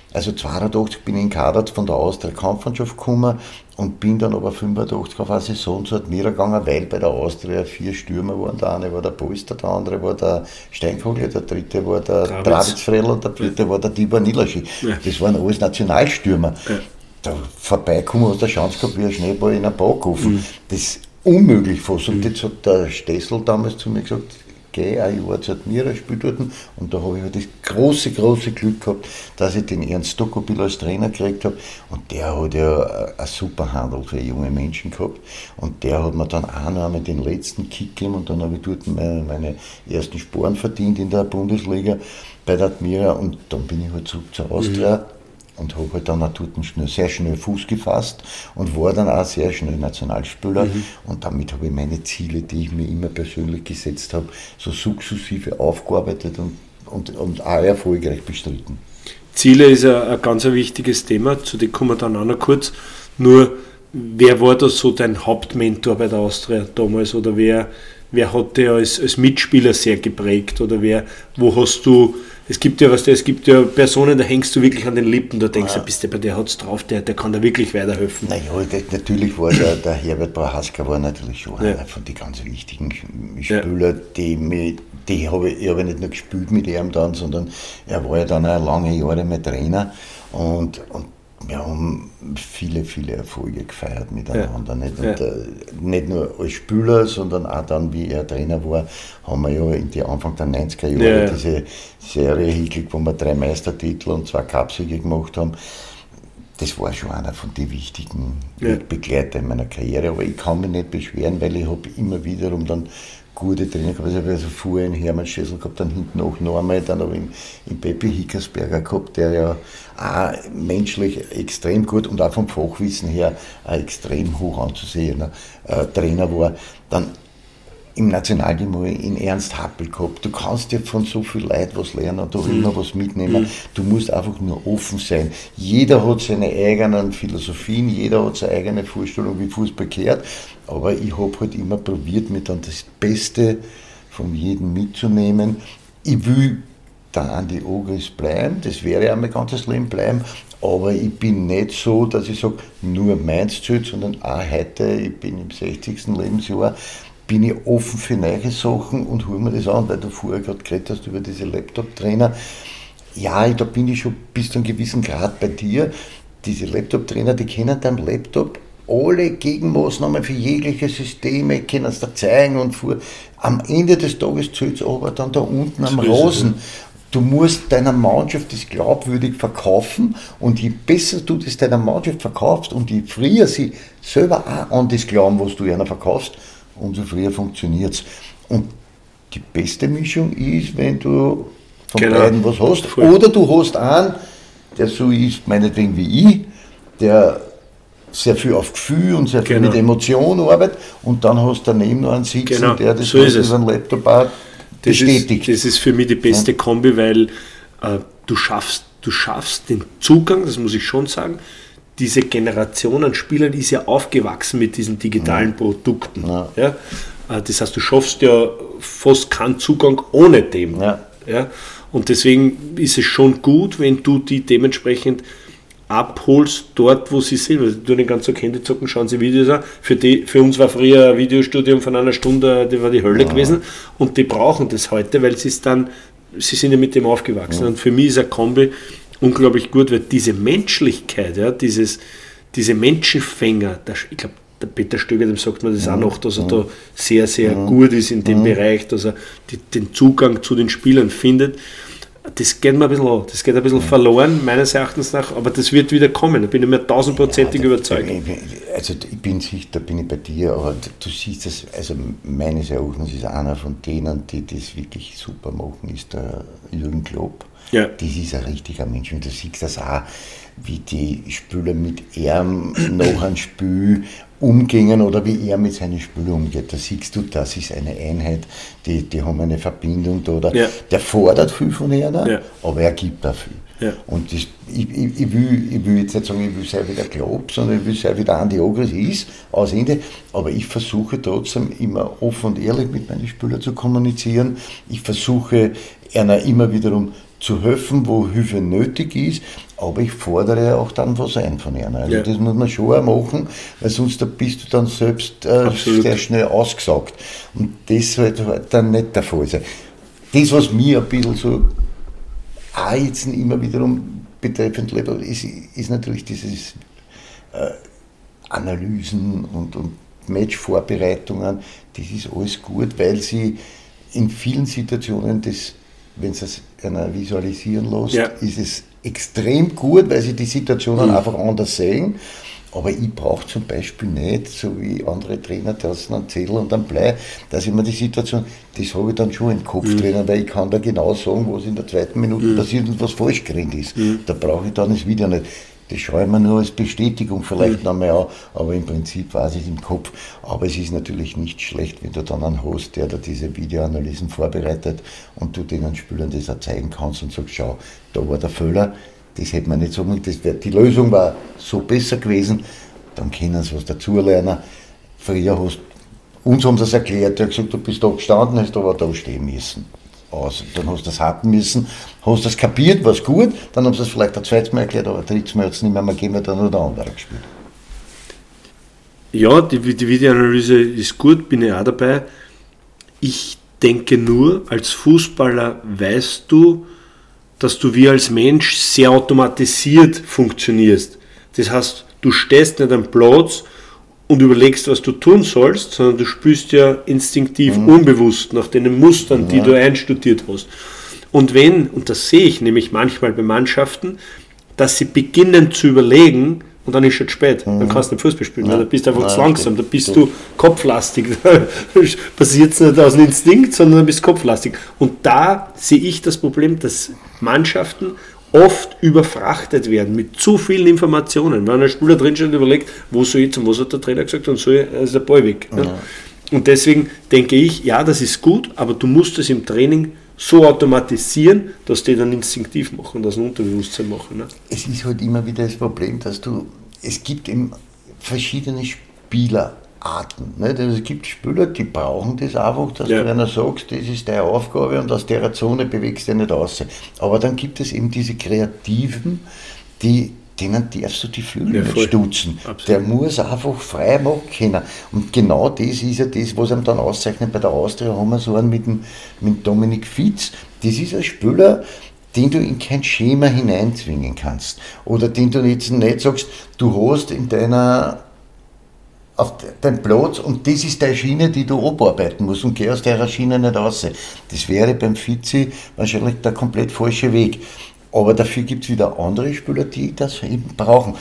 Also zweiundachtzig bin ich in Kader von der Austria Kampfmannschaft gekommen und bin dann aber fünfundachtzig auf eine Saison zu Admira gegangen, weil bei der Austria vier Stürmer waren. Der eine war der Polster, der andere war der Steinkogler, der dritte war der Travitz Fredl und der vierte ja. war der Tibor Nilaschi. Ja. Das waren alles Nationalstürmer. Ja. Da vorbeikommen aus der Chance gehabt wie ein Schneeball in einen Backofen. Mhm. Das ist unmöglich fast. Und mhm. jetzt hat der Stessel damals zu mir gesagt, geh ein Jahr zu Admira, spiel dort. Und da habe ich halt das große, große Glück gehabt, dass ich den Ernst Stockobil als Trainer gekriegt habe. Und der hat ja ein super Handel für junge Menschen gehabt. Und der hat mir dann auch noch einmal den letzten Kick gegeben. Und dann habe ich dort meine, meine ersten Sporen verdient in der Bundesliga bei der Admira. Und dann bin ich halt zurück zur Austria. Mhm. Und habe halt dann auch dort schnell, sehr schnell Fuß gefasst und war dann auch sehr schnell Nationalspieler. Mhm. Und damit habe ich meine Ziele, die ich mir immer persönlich gesetzt habe, so sukzessive aufgearbeitet und, und, und auch erfolgreich bestritten. Ziele ist ein, ein ganz ein wichtiges Thema, zu dem kommen wir dann auch noch kurz. Nur, wer war da so dein Hauptmentor bei der Austria damals? Oder wer, wer hat dich als, als Mitspieler sehr geprägt? Oder wer, wo hast du... Es gibt ja was, es gibt ja Personen, da hängst du wirklich an den Lippen, da denkst du, ja. bist du, der hat's drauf, der, der kann da wirklich weiterhelfen. Naja, natürlich war der, der Herbert Prohaska war natürlich schon ja. einer von den ganz wichtigen Spielern, ja. die, mich, die habe ich, ich habe nicht nur gespielt mit ihm dann, sondern er war ja dann auch lange Jahre mein Trainer und, und wir haben viele, viele Erfolge gefeiert miteinander. Ja. Nicht? Und, ja. äh, nicht nur als Spieler, sondern auch dann, wie er Trainer war, haben wir ja in die Anfang der neunziger Jahre ja. diese Serie hingekriegt, wo wir drei Meistertitel und zwei Cupsiege gemacht haben. Das war schon einer von den wichtigen ja. Begleitern meiner Karriere. Aber ich kann mich nicht beschweren, weil ich habe immer wiederum dann gute Trainer gehabt. Ich habe also vorher einen Hermann Schessel gehabt, dann hinten auch noch einmal, dann habe ich einen Peppi Hickersberger gehabt, der ja auch menschlich extrem gut und auch vom Fachwissen her ein extrem hoch anzusehener äh, Trainer war. Dann im Nationalteam habe ich in Ernst Happel gehabt. Du kannst ja von so viel Leuten was lernen und da mhm. immer was mitnehmen. Mhm. Du musst einfach nur offen sein. Jeder hat seine eigenen Philosophien, jeder hat seine eigene Vorstellung, wie Fußball gehört. Aber ich habe halt immer probiert, mir dann das Beste von jedem mitzunehmen. Ich will der Andi Ogris bleiben, das wäre auch mein ganzes Leben bleiben. Aber ich bin nicht so, dass ich sage, nur meins zählt, sondern auch heute, ich bin im sechzigsten Lebensjahr, bin ich offen für neue Sachen und hole mir das an, weil du vorher gerade geredet hast über diese Laptop-Trainer. Ja, da bin ich schon bis zu einem gewissen Grad bei dir. Diese Laptop-Trainer, die kennen deinen Laptop alle Gegenmaßnahmen für jegliche Systeme, können es da zeigen und vor. Am Ende des Tages zählt es aber dann da unten am Rasen. Du musst deiner Mannschaft das glaubwürdig verkaufen und je besser du das deiner Mannschaft verkaufst und je früher sie selber auch an das glauben, was du ihnen verkaufst, umso früher funktioniert es. Und die beste Mischung ist, wenn du von genau. beiden was hast. Voll. Oder du hast einen, der so ist, meinetwegen wie ich, der sehr viel auf Gefühl und sehr viel genau. mit Emotionen arbeitet und dann hast du daneben noch einen sitzen, genau. der das so über einen Laptop auch bestätigt. Das ist, das ist für mich die beste ja. Kombi, weil äh, du, schaffst, du schaffst den Zugang, das muss ich schon sagen, diese Generation an Spielern ist ja aufgewachsen mit diesen digitalen ja. Produkten. Ja. Ja? Das heißt, du schaffst ja fast keinen Zugang ohne dem. Ja. Ja? Und deswegen ist es schon gut, wenn du die dementsprechend abholst dort, wo sie sind. Weil du den ganzen Handy zocken, schauen sie Videos an. Für, die, für uns war früher ein Videostudium von einer Stunde, das war die Hölle ja. gewesen. Und die brauchen das heute, weil sie es dann, sie sind ja mit dem aufgewachsen. Ja. Und für mich ist ein Kombi unglaublich gut, weil diese Menschlichkeit, ja, dieses, diese Menschenfänger, der, ich glaube, der Peter Stöger, dem sagt man das ja. auch noch, dass er ja. da sehr, sehr ja. gut ist in dem ja. Bereich, dass er die, den Zugang zu den Spielern findet. Das geht mir ein bisschen an. Das geht ein bisschen ja. verloren, meines Erachtens nach, aber das wird wieder kommen, da bin ich mir tausendprozentig ja, überzeugt. Also ich bin sicher, da bin ich bei dir, aber du siehst das, also meines Erachtens ist einer von denen, die das wirklich super machen, ist der Jürgen Klopp. Ja. Das ist ein richtiger Mensch und du siehst das auch, wie die Spieler mit ihm nach einem Spiel umgehen oder wie er mit seinen Spielern umgeht. Da siehst du, das ist eine Einheit, die, die haben eine Verbindung da. Oder? Ja. Der fordert viel von ihr, ja. aber er gibt auch viel. Ja. Und das, ich, ich, ich, will, ich will jetzt nicht sagen, ich will sein wie der Klopp, sondern ich will sein wie der Andi Ogris ist, aus Ende. Aber ich versuche trotzdem immer offen und ehrlich mit meinen Spielern zu kommunizieren. Ich versuche einer immer wiederum zu helfen, wo Hilfe nötig ist, aber ich fordere auch dann was ein von ihnen. Also ja. Das muss man schon auch machen, weil sonst da bist du dann selbst äh, sehr schnell ausgesagt. Und das sollte halt dann nicht der Fall sein. Das, was mir ein bisschen so auch jetzt immer wiederum betreffend ist, ist natürlich dieses äh, Analysen und, und Matchvorbereitungen, das ist alles gut, weil sie in vielen Situationen, das, wenn sie es einer visualisieren lässt, ja. ist es extrem gut, weil sie die Situationen mhm. einfach anders sehen. Aber ich brauche zum Beispiel nicht, so wie andere Trainer, da hast du einen Zettel und einen Blei, dass ich mir die Situation, das habe ich dann schon im Kopf mhm. drinnen, weil ich kann da genau sagen, was in der zweiten Minute mhm. passiert und was falsch gerannt ist. Mhm. Da brauche ich dann das Video nicht. Das schaue ich mir nur als Bestätigung vielleicht mhm. nochmal an, aber im Prinzip weiß ich es im Kopf. Aber es ist natürlich nicht schlecht, wenn du dann einen hast, der da diese Videoanalysen vorbereitet und du den Spielern das auch zeigen kannst und sagst, schau, da war der Fehler, das hätte man nicht sagen, das wär, die Lösung war so besser gewesen, dann können sie was dazulernen. Früher hast uns haben sie es erklärt, der hat gesagt, du bist da gestanden, hast aber da stehen müssen. Also, dann hast du das haben müssen, hast das kapiert, war gut, dann haben sie es vielleicht ein zweites Mal erklärt, aber ein drittes Mal hat es nicht mehr, gehen wir dann nur der andere gespielt. Ja, die, die Videoanalyse ist gut, bin ich auch dabei. Ich denke nur, als Fußballer weißt du, dass du wie als Mensch sehr automatisiert funktionierst. Das heißt, du stehst nicht am Platz und überlegst, was du tun sollst, sondern du spielst ja instinktiv, mhm. unbewusst nach den Mustern, ja. die du einstudiert hast. Und wenn, und das sehe ich nämlich manchmal bei Mannschaften, dass sie beginnen zu überlegen, und dann ist es schon spät, mhm. dann kannst du nicht Fußball spielen, ja. Da bist du einfach Nein, zu langsam, da bist du kopflastig, da passiert es nicht aus dem Instinkt, sondern dann bist du kopflastig. Und da sehe ich das Problem, dass Mannschaften oft überfrachtet werden mit zu vielen Informationen. Wenn ein Spieler drin steht und überlegt, wo soll ich und was hat der Trainer gesagt, und so ist der Ball weg. Ja. Ja. Und deswegen denke ich, ja, das ist gut, aber du musst es im Training so automatisieren, dass die dann instinktiv machen, das Unterbewusstsein machen. Ne? Es ist halt immer wieder das Problem, dass du, es gibt eben verschiedene Spielerarten. Nicht? Also es gibt Spieler, die brauchen das einfach, dass ja. du einer sagst, das ist deine Aufgabe und aus der Zone bewegst du dich nicht raus. Aber dann gibt es eben diese Kreativen, die denen darfst du die Flügel ja, nicht stutzen. Absolut. Der muss einfach frei machen können. Und genau das ist ja das, was ihm dann auszeichnet. Bei der Austria haben wir so einen mit dem mit Dominik Fitz. Das ist ein Spieler, den du in kein Schema hineinzwingen kannst. Oder den du jetzt nicht sagst, du hast in deiner auf deinen Platz und das ist deine Schiene, die du abarbeiten musst und geh aus der Schiene nicht raus. Das wäre beim Fitzi wahrscheinlich der komplett falsche Weg. Aber dafür gibt es wieder andere Spieler, die das eben brauchen.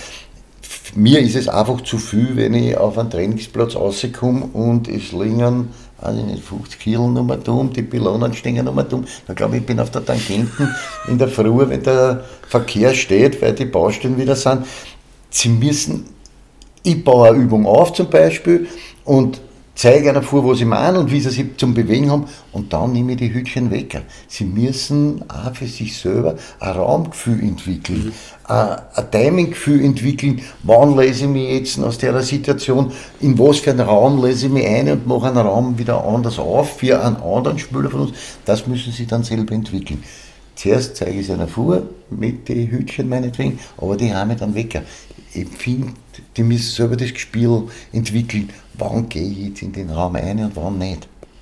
Mir ist es einfach zu viel, wenn ich auf einen Trainingsplatz rauskomme und es liegen, weiß ich nicht, fünfzig Kilo nochmal dumm, die Pylonen stehen nochmal dumm. Da glaube ich, ich bin auf der Tangenten in der Früh, wenn der Verkehr steht, weil die Baustellen wieder sind. Sie müssen, ich baue eine Übung auf zum Beispiel und zeige einer vor, was ich meine und wie sie sich zum Bewegen haben und dann nehme ich die Hütchen weg. Sie müssen auch für sich selber ein Raumgefühl entwickeln, mhm. ein, ein Timinggefühl entwickeln, wann lese ich mich jetzt aus der Situation, in was für einen Raum lese ich mich ein und mache einen Raum wieder anders auf für einen anderen Spieler von uns. Das müssen sie dann selber entwickeln. Zuerst zeige ich es einer vor, mit den Hütchen meinetwegen, aber die haben ich dann weg. Ich finde, die müssen selber das Spiel entwickeln, wann gehe ich jetzt in den Raum ein und wann nicht.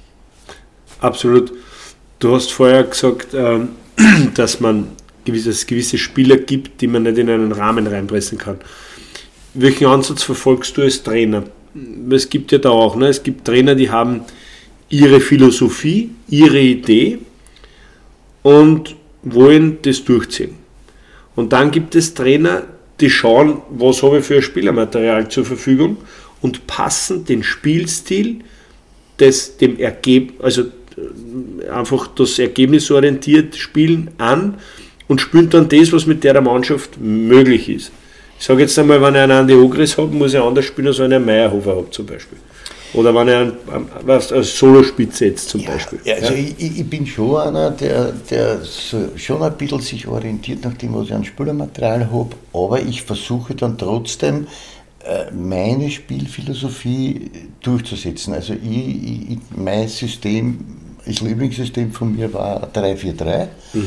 Absolut. Du hast vorher gesagt, dass man es gewisse Spieler gibt, die man nicht in einen Rahmen reinpressen kann. Welchen Ansatz verfolgst du als Trainer? Es gibt ja da auch, ne? Es gibt Trainer, die haben ihre Philosophie, ihre Idee und wollen das durchziehen. Und dann gibt es Trainer, die schauen, was habe ich für ein Spielermaterial zur Verfügung und passen den Spielstil des, dem Ergebnis, also einfach das ergebnisorientiert Spielen an und spielen dann das, was mit der Mannschaft möglich ist. Ich sage jetzt einmal, wenn ich einen Andi Ogris habe, muss ich anders spielen, als wenn ich einen Meyerhofer habe zum Beispiel. Oder wenn er eine Solospitze jetzt zum ja, Beispiel. Ja, also ja. Ich, ich bin schon einer, der, der so schon ein bisschen sich orientiert nach dem, was ich an Spielermaterial habe, aber ich versuche dann trotzdem meine Spielphilosophie durchzusetzen. Also ich, ich, mein System, das Lieblingssystem von mir war drei vier drei. Mhm.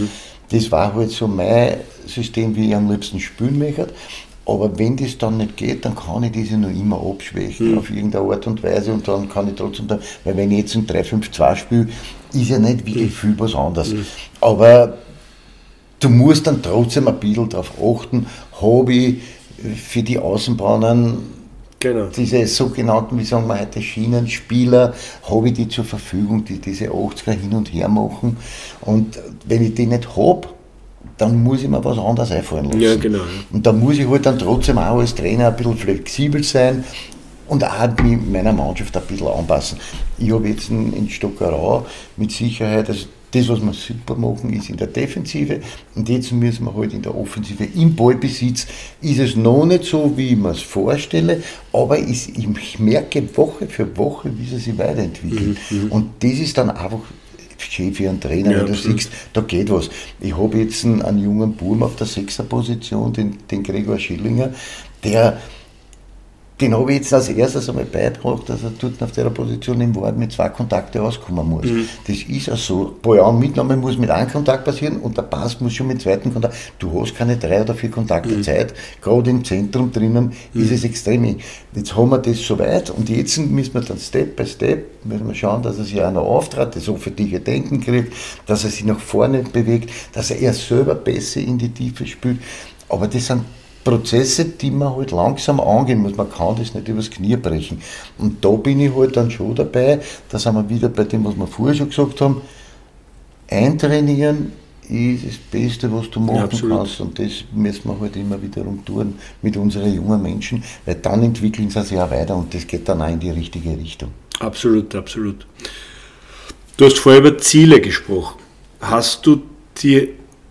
Das war halt so mein System, wie ich am liebsten spielen möchte. Aber wenn das dann nicht geht, dann kann ich diese noch immer abschwächen, mhm. auf irgendeine Art und Weise, und dann kann ich trotzdem, da, weil wenn ich jetzt ein drei fünf zwei spiele, ist ja nicht wirklich viel was anderes. Mhm. Aber du musst dann trotzdem ein bisschen darauf achten, habe ich für die Außenbahnen genau. diese sogenannten, wie sagen wir heute, Schienenspieler, habe ich die zur Verfügung, die diese achtziger hin und her machen. Und wenn ich die nicht habe, dann muss ich mir was anderes einfallen lassen. Ja, genau. Und da muss ich halt dann trotzdem auch als Trainer ein bisschen flexibel sein und auch mich meiner Mannschaft ein bisschen anpassen. Ich habe jetzt in, in Stockerau mit Sicherheit, also das, was wir super machen, ist in der Defensive, und jetzt müssen wir halt in der Offensive. Im Ballbesitz ist es noch nicht so, wie ich mir es vorstelle, aber ich, ich merke Woche für Woche, wie sie sich weiterentwickeln. Mhm, und das ist dann einfach schön für einen Trainer, ja, wenn du absolut. Siehst, da geht was. Ich habe jetzt einen, einen jungen Burm auf der Sechser-Position, den, den Gregor Schillinger, der, den habe ich jetzt als erstes einmal beigebracht, dass er dort auf der Position im Wort mit zwei Kontakten auskommen muss. Mhm. Das ist auch so. Ball-an-Mitnahme muss mit einem Kontakt passieren und der Pass muss schon mit zweiten Kontakt. Du hast keine drei oder vier Kontakte mhm. Zeit. Gerade im Zentrum drinnen mhm. ist es extrem. Jetzt haben wir das soweit und jetzt müssen wir dann Step by Step müssen wir schauen, dass er sich auch noch auftrat, das offensive Denken kriegt, dass er sich nach vorne bewegt, dass er selber besser in die Tiefe spielt. Aber das sind Prozesse, die man halt langsam angehen muss. Man kann das nicht übers Knie brechen. Und da bin ich halt dann schon dabei, da sind wir wieder bei dem, was wir vorher schon gesagt haben, eintrainieren ist das Beste, was du machen ja, kannst, und das müssen wir halt immer wiederum tun mit unseren jungen Menschen, weil dann entwickeln sie sich auch weiter und das geht dann auch in die richtige Richtung. Absolut, absolut. Du hast vorher über Ziele gesprochen. Hast du dir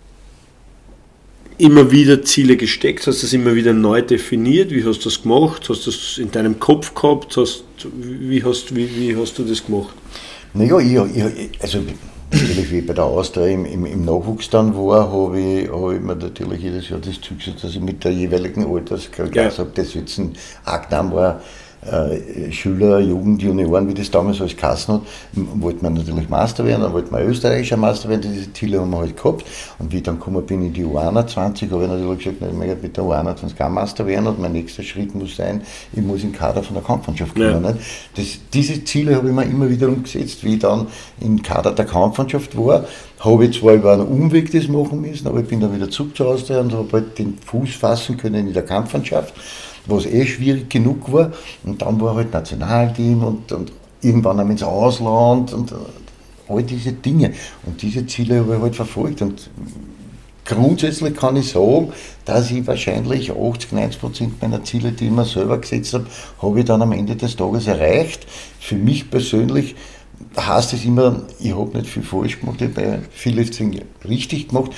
immer wieder Ziele gesteckt? Hast du das immer wieder neu definiert? Wie hast du das gemacht? Hast du das in deinem Kopf gehabt? Hast, wie, hast, wie, wie hast du das gemacht? Naja, ich, ich, also natürlich, wie ich bei der Austria im, im, im Nachwuchs dann war, habe ich, hab ich mir natürlich jedes Jahr das Zeug gesetzt, dass ich mit der jeweiligen Altersklasse ja. habe, das jetzt ein Aknam war, äh, Schüler, Jugend, Junioren, wie das damals alles geheißen hat, wollte man natürlich Meister werden, dann wollte man österreichischer Meister werden, diese Ziele haben wir halt gehabt. Und wie ich dann gekommen bin in die U einundzwanzig, habe ich natürlich gesagt, ich möchte mit der U einundzwanzig kein Meister werden, und mein nächster Schritt muss sein, ich muss im Kader von der Kampfmannschaft kommen. Ja. Das, diese Ziele habe ich mir immer wieder umgesetzt, wie ich dann im Kader der Kampfmannschaft war. Habe ich zwar über einen Umweg das machen müssen, aber ich bin dann wieder zurück zu Austria und habe halt den Fuß fassen können in der Kampfmannschaft, was eh schwierig genug war. Und dann war halt Nationalteam und, und irgendwann auch ins Ausland und all diese Dinge. Und diese Ziele habe ich halt verfolgt. Und grundsätzlich kann ich sagen, dass ich wahrscheinlich achtzig, neunzig Prozent meiner Ziele, die ich mir selber gesetzt habe, habe ich dann am Ende des Tages erreicht. Für mich persönlich heißt es immer, ich habe nicht viel falsch gemacht, ich habe vieles richtig gemacht.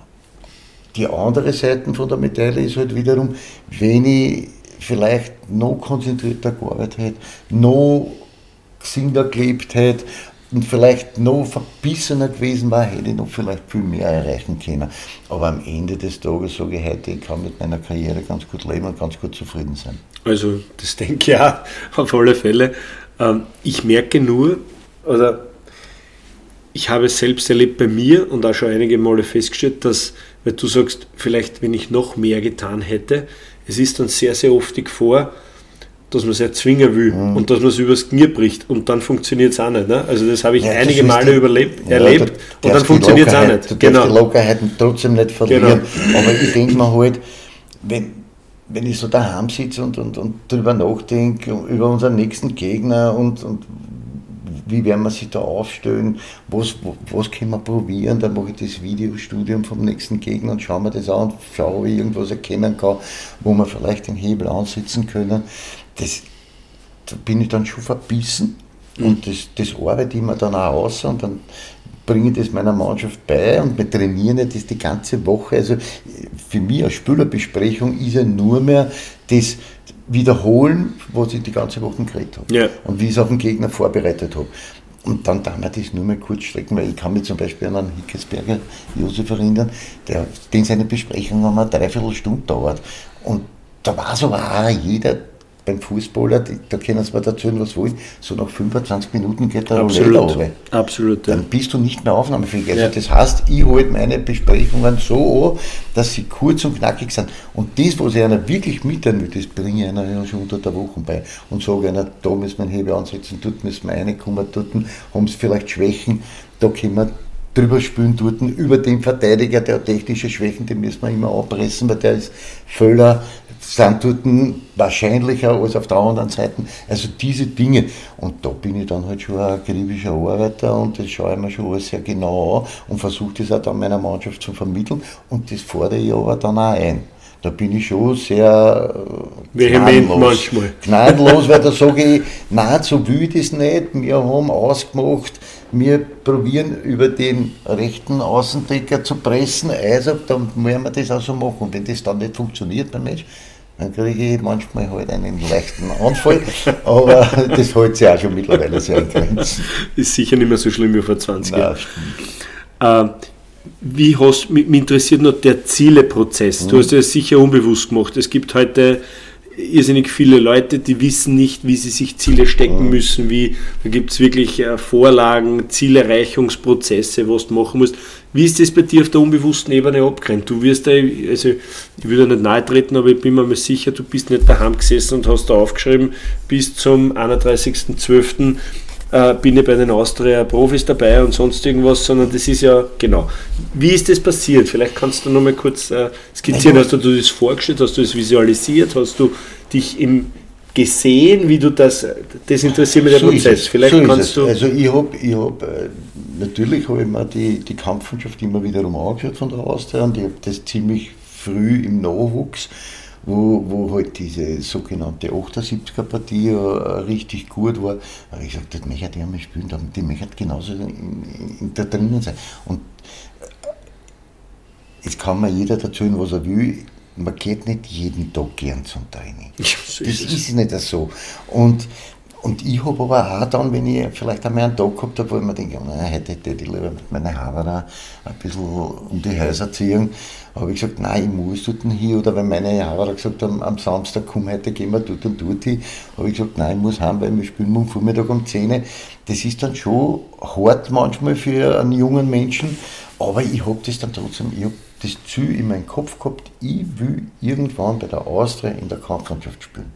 Die andere Seite von der Medaille ist halt wiederum, wenn ich vielleicht noch konzentrierter gearbeitet hätte, noch gesünder gelebt hätte und vielleicht noch verbissener gewesen war, hätte ich noch vielleicht viel mehr erreichen können. Aber am Ende des Tages sage ich heute, ich kann mit meiner Karriere ganz gut leben und ganz gut zufrieden sein. Also das denke ich auch auf alle Fälle. Ich merke nur, oder ich habe es selbst erlebt bei mir und auch schon einige Male festgestellt, dass, weil du sagst, vielleicht wenn ich noch mehr getan hätte, es ist dann sehr, sehr oft die Gefahr, dass man es erzwingen will mhm. und dass man es übers Knie bricht und dann funktioniert es auch nicht. Ne? Also das habe ich ja, einige Male die, überlebt, ja, erlebt und dann funktioniert es auch nicht. Du darfst genau. die Lockerheiten trotzdem nicht verlieren, genau. aber ich denke mir halt, wenn, wenn ich so daheim sitze und, und, und darüber nachdenke, über unseren nächsten Gegner und, und wie werden wir sich da aufstellen, was, was können wir probieren, dann mache ich das Videostudium vom nächsten Gegner und schaue mir das an und schaue, ob ich irgendwas erkennen kann, wo wir vielleicht den Hebel ansetzen können. Das, da bin ich dann schon verbissen mhm. und das, das arbeite ich mir dann auch aus und dann bringe ich das meiner Mannschaft bei und wir trainieren das die ganze Woche. Also für mich als Spielerbesprechung ist ja nur mehr das wiederholen, was ich die ganze Woche geredet habe ja. und wie ich es auf den Gegner vorbereitet habe. Und dann darf man das nur mal kurz strecken, weil ich kann mich zum Beispiel an einen Hickesberger Josef erinnern, der, den seine Besprechung noch mal dreiviertel Stunde dauert. Und da weiß aber auch jeder, beim Fußballer, da können sie mir erzählen, was wollen, so nach fünfundzwanzig Minuten geht der Roulette runter. Absolut. Dann bist du nicht mehr aufnahmefähig. Also ja. das heißt, ich halte meine Besprechungen so an, dass sie kurz und knackig sind. Und das, was ich einer wirklich mitteilen will, das bringe ich einer ja schon unter der Woche bei. Und sage einer, da müssen wir einen Hebel ansetzen, dort müssen wir reinkommen, dort haben sie vielleicht Schwächen, da können wir drüber spielen, dort über den Verteidiger, der hat technische Schwächen, den müssen wir immer anpressen, weil der ist Völler, sind dort wahrscheinlicher als auf der anderen Seite. Also diese Dinge. Und da bin ich dann halt schon ein akribischer Arbeiter und das schaue ich mir schon alles sehr genau an und versuche das auch dann meiner Mannschaft zu vermitteln und das fordere ich aber dann auch ein. Da bin ich schon sehr vehement manchmal. Gnadenlos, weil da sage ich, nein, so will ich das nicht. Wir haben ausgemacht, wir probieren über den rechten Außendecker zu pressen, also dann müssen wir das auch so machen. Und wenn das dann nicht funktioniert beim Match, dann kriege ich manchmal halt einen leichten Anfall, aber das hält sich auch schon mittlerweile sehr in Grenzen. Ist sicher nicht mehr so schlimm wie vor zwanzig Jahren. Nein, äh, wie hast, mich interessiert noch der Zieleprozess. Mhm. Du hast das sicher unbewusst gemacht. Es gibt heute irrsinnig viele Leute, die wissen nicht, wie sie sich Ziele stecken mhm. müssen. Wie, da gibt es wirklich äh, Vorlagen, Zielerreichungsprozesse, was du machen musst. Wie ist das bei dir auf der unbewussten Ebene abgrenzt? Du wirst da, also ich will da nicht nahe treten, aber ich bin mir mal sicher, du bist nicht daheim gesessen und hast da aufgeschrieben, bis zum einunddreißigsten zwölften Äh, bin ich bei den Austria-Profis dabei und sonst irgendwas, sondern das ist ja, genau. Wie ist das passiert? Vielleicht kannst du noch mal kurz äh, skizzieren, hast du dir das vorgestellt, hast du das visualisiert, hast du dich im gesehen, wie du das, das interessiert mich der so Prozess. Vielleicht so kannst du... Also ich habe, ich hab, natürlich habe ich mir die, die Kampfmannschaft immer wiederum angeschaut von der Austria und ich habe das ziemlich früh im Nachwuchs, wo, wo halt diese sogenannte achtundsiebziger-Partie ja richtig gut war, habe ich gesagt, das möchte ich einmal spielen, die möchte genauso in, in, da drinnen sein. Und es kann mir jeder erzählen, was er will, man geht nicht jeden Tag gern zum Training. Ja, so das ist, ist nicht so. Und, und ich habe aber auch dann, wenn ich vielleicht einmal einen Tag gehabt habe, wo ich mir denke, na, heute hätte ich lieber mit meinen Haaren ein bisschen um die Häuser ziehen, habe ich gesagt, nein, ich muss dort hin. Oder wenn meine Haare gesagt haben, am Samstag, komm, heute gehen wir dort und dort hin, habe ich gesagt, nein, ich muss heim, weil wir spielen am Vormittag um zehn Uhr. Das ist dann schon hart manchmal für einen jungen Menschen, aber ich habe das dann trotzdem, ich habe das Ziel in meinem Kopf gehabt, ich will irgendwann bei der Austria in der Kampfmannschaft spielen.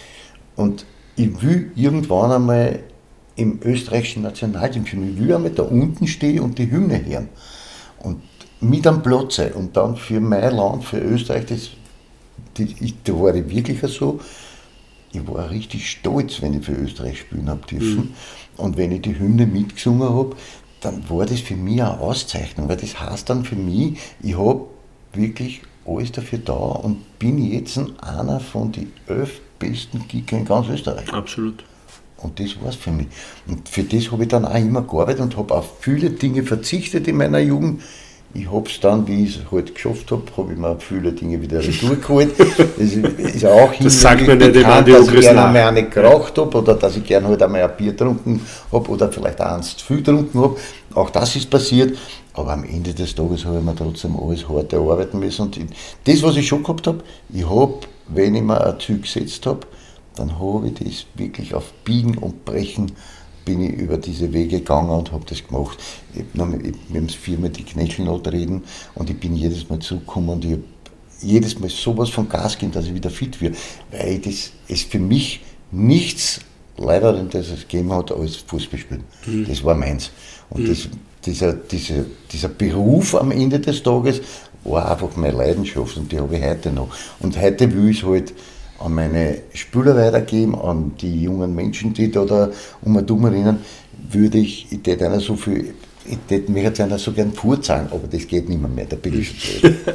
Und ich will irgendwann einmal im österreichischen Nationalteam spielen. Ich will einmal da unten stehen und die Hymne hören. Und mit am Platz sein. Und dann für mein Land, für Österreich, das, das, ich, da war ich wirklich so, ich war richtig stolz, wenn ich für Österreich spielen habe dürfen. Mhm. Und wenn ich die Hymne mitgesungen habe, dann war das für mich eine Auszeichnung, weil das heißt dann für mich, ich habe wirklich alles dafür da und bin jetzt einer von den elf besten Kicker in ganz Österreich. Absolut. Und das war es für mich. Und für das habe ich dann auch immer gearbeitet und habe auf viele Dinge verzichtet in meiner Jugend. Ich habe es dann, wie ich es halt geschafft habe, habe ich mir viele Dinge wieder retourgeholt. Das ist auch das sagt man nicht bekannt, dass ich gerne einmal eine geraucht habe oder dass ich gerne halt einmal ein Bier getrunken habe oder vielleicht auch eins zu viel getrunken habe. Auch das ist passiert. Aber am Ende des Tages habe ich mir trotzdem alles hart erarbeiten müssen. Und das, was ich schon gehabt habe, ich habe, wenn ich mir ein Ziel gesetzt habe, dann habe ich das wirklich auf Biegen und Brechen bin ich über diese Wege gegangen und habe das gemacht. Ich hab noch, ich, wir haben viermal die Knöchel noch reden und ich bin jedes Mal zurückgekommen und ich habe jedes Mal sowas von Gas gegeben, dass ich wieder fit werde, weil das es für mich nichts Leiberndes gegeben hat als Fußballspielen. Mhm. Das war meins. Und mhm. das, dieser, dieser, dieser Beruf am Ende des Tages war einfach meine Leidenschaft und die habe ich heute noch. Und heute will ich es halt an meine Spieler weitergeben, an die jungen Menschen, die da, da um mich herum rennen, würde ich, ich hätte einer so viel, ich hätte mir jetzt einer so gern vorzahlen, aber das geht nicht mehr, mehr da bin ich schon so.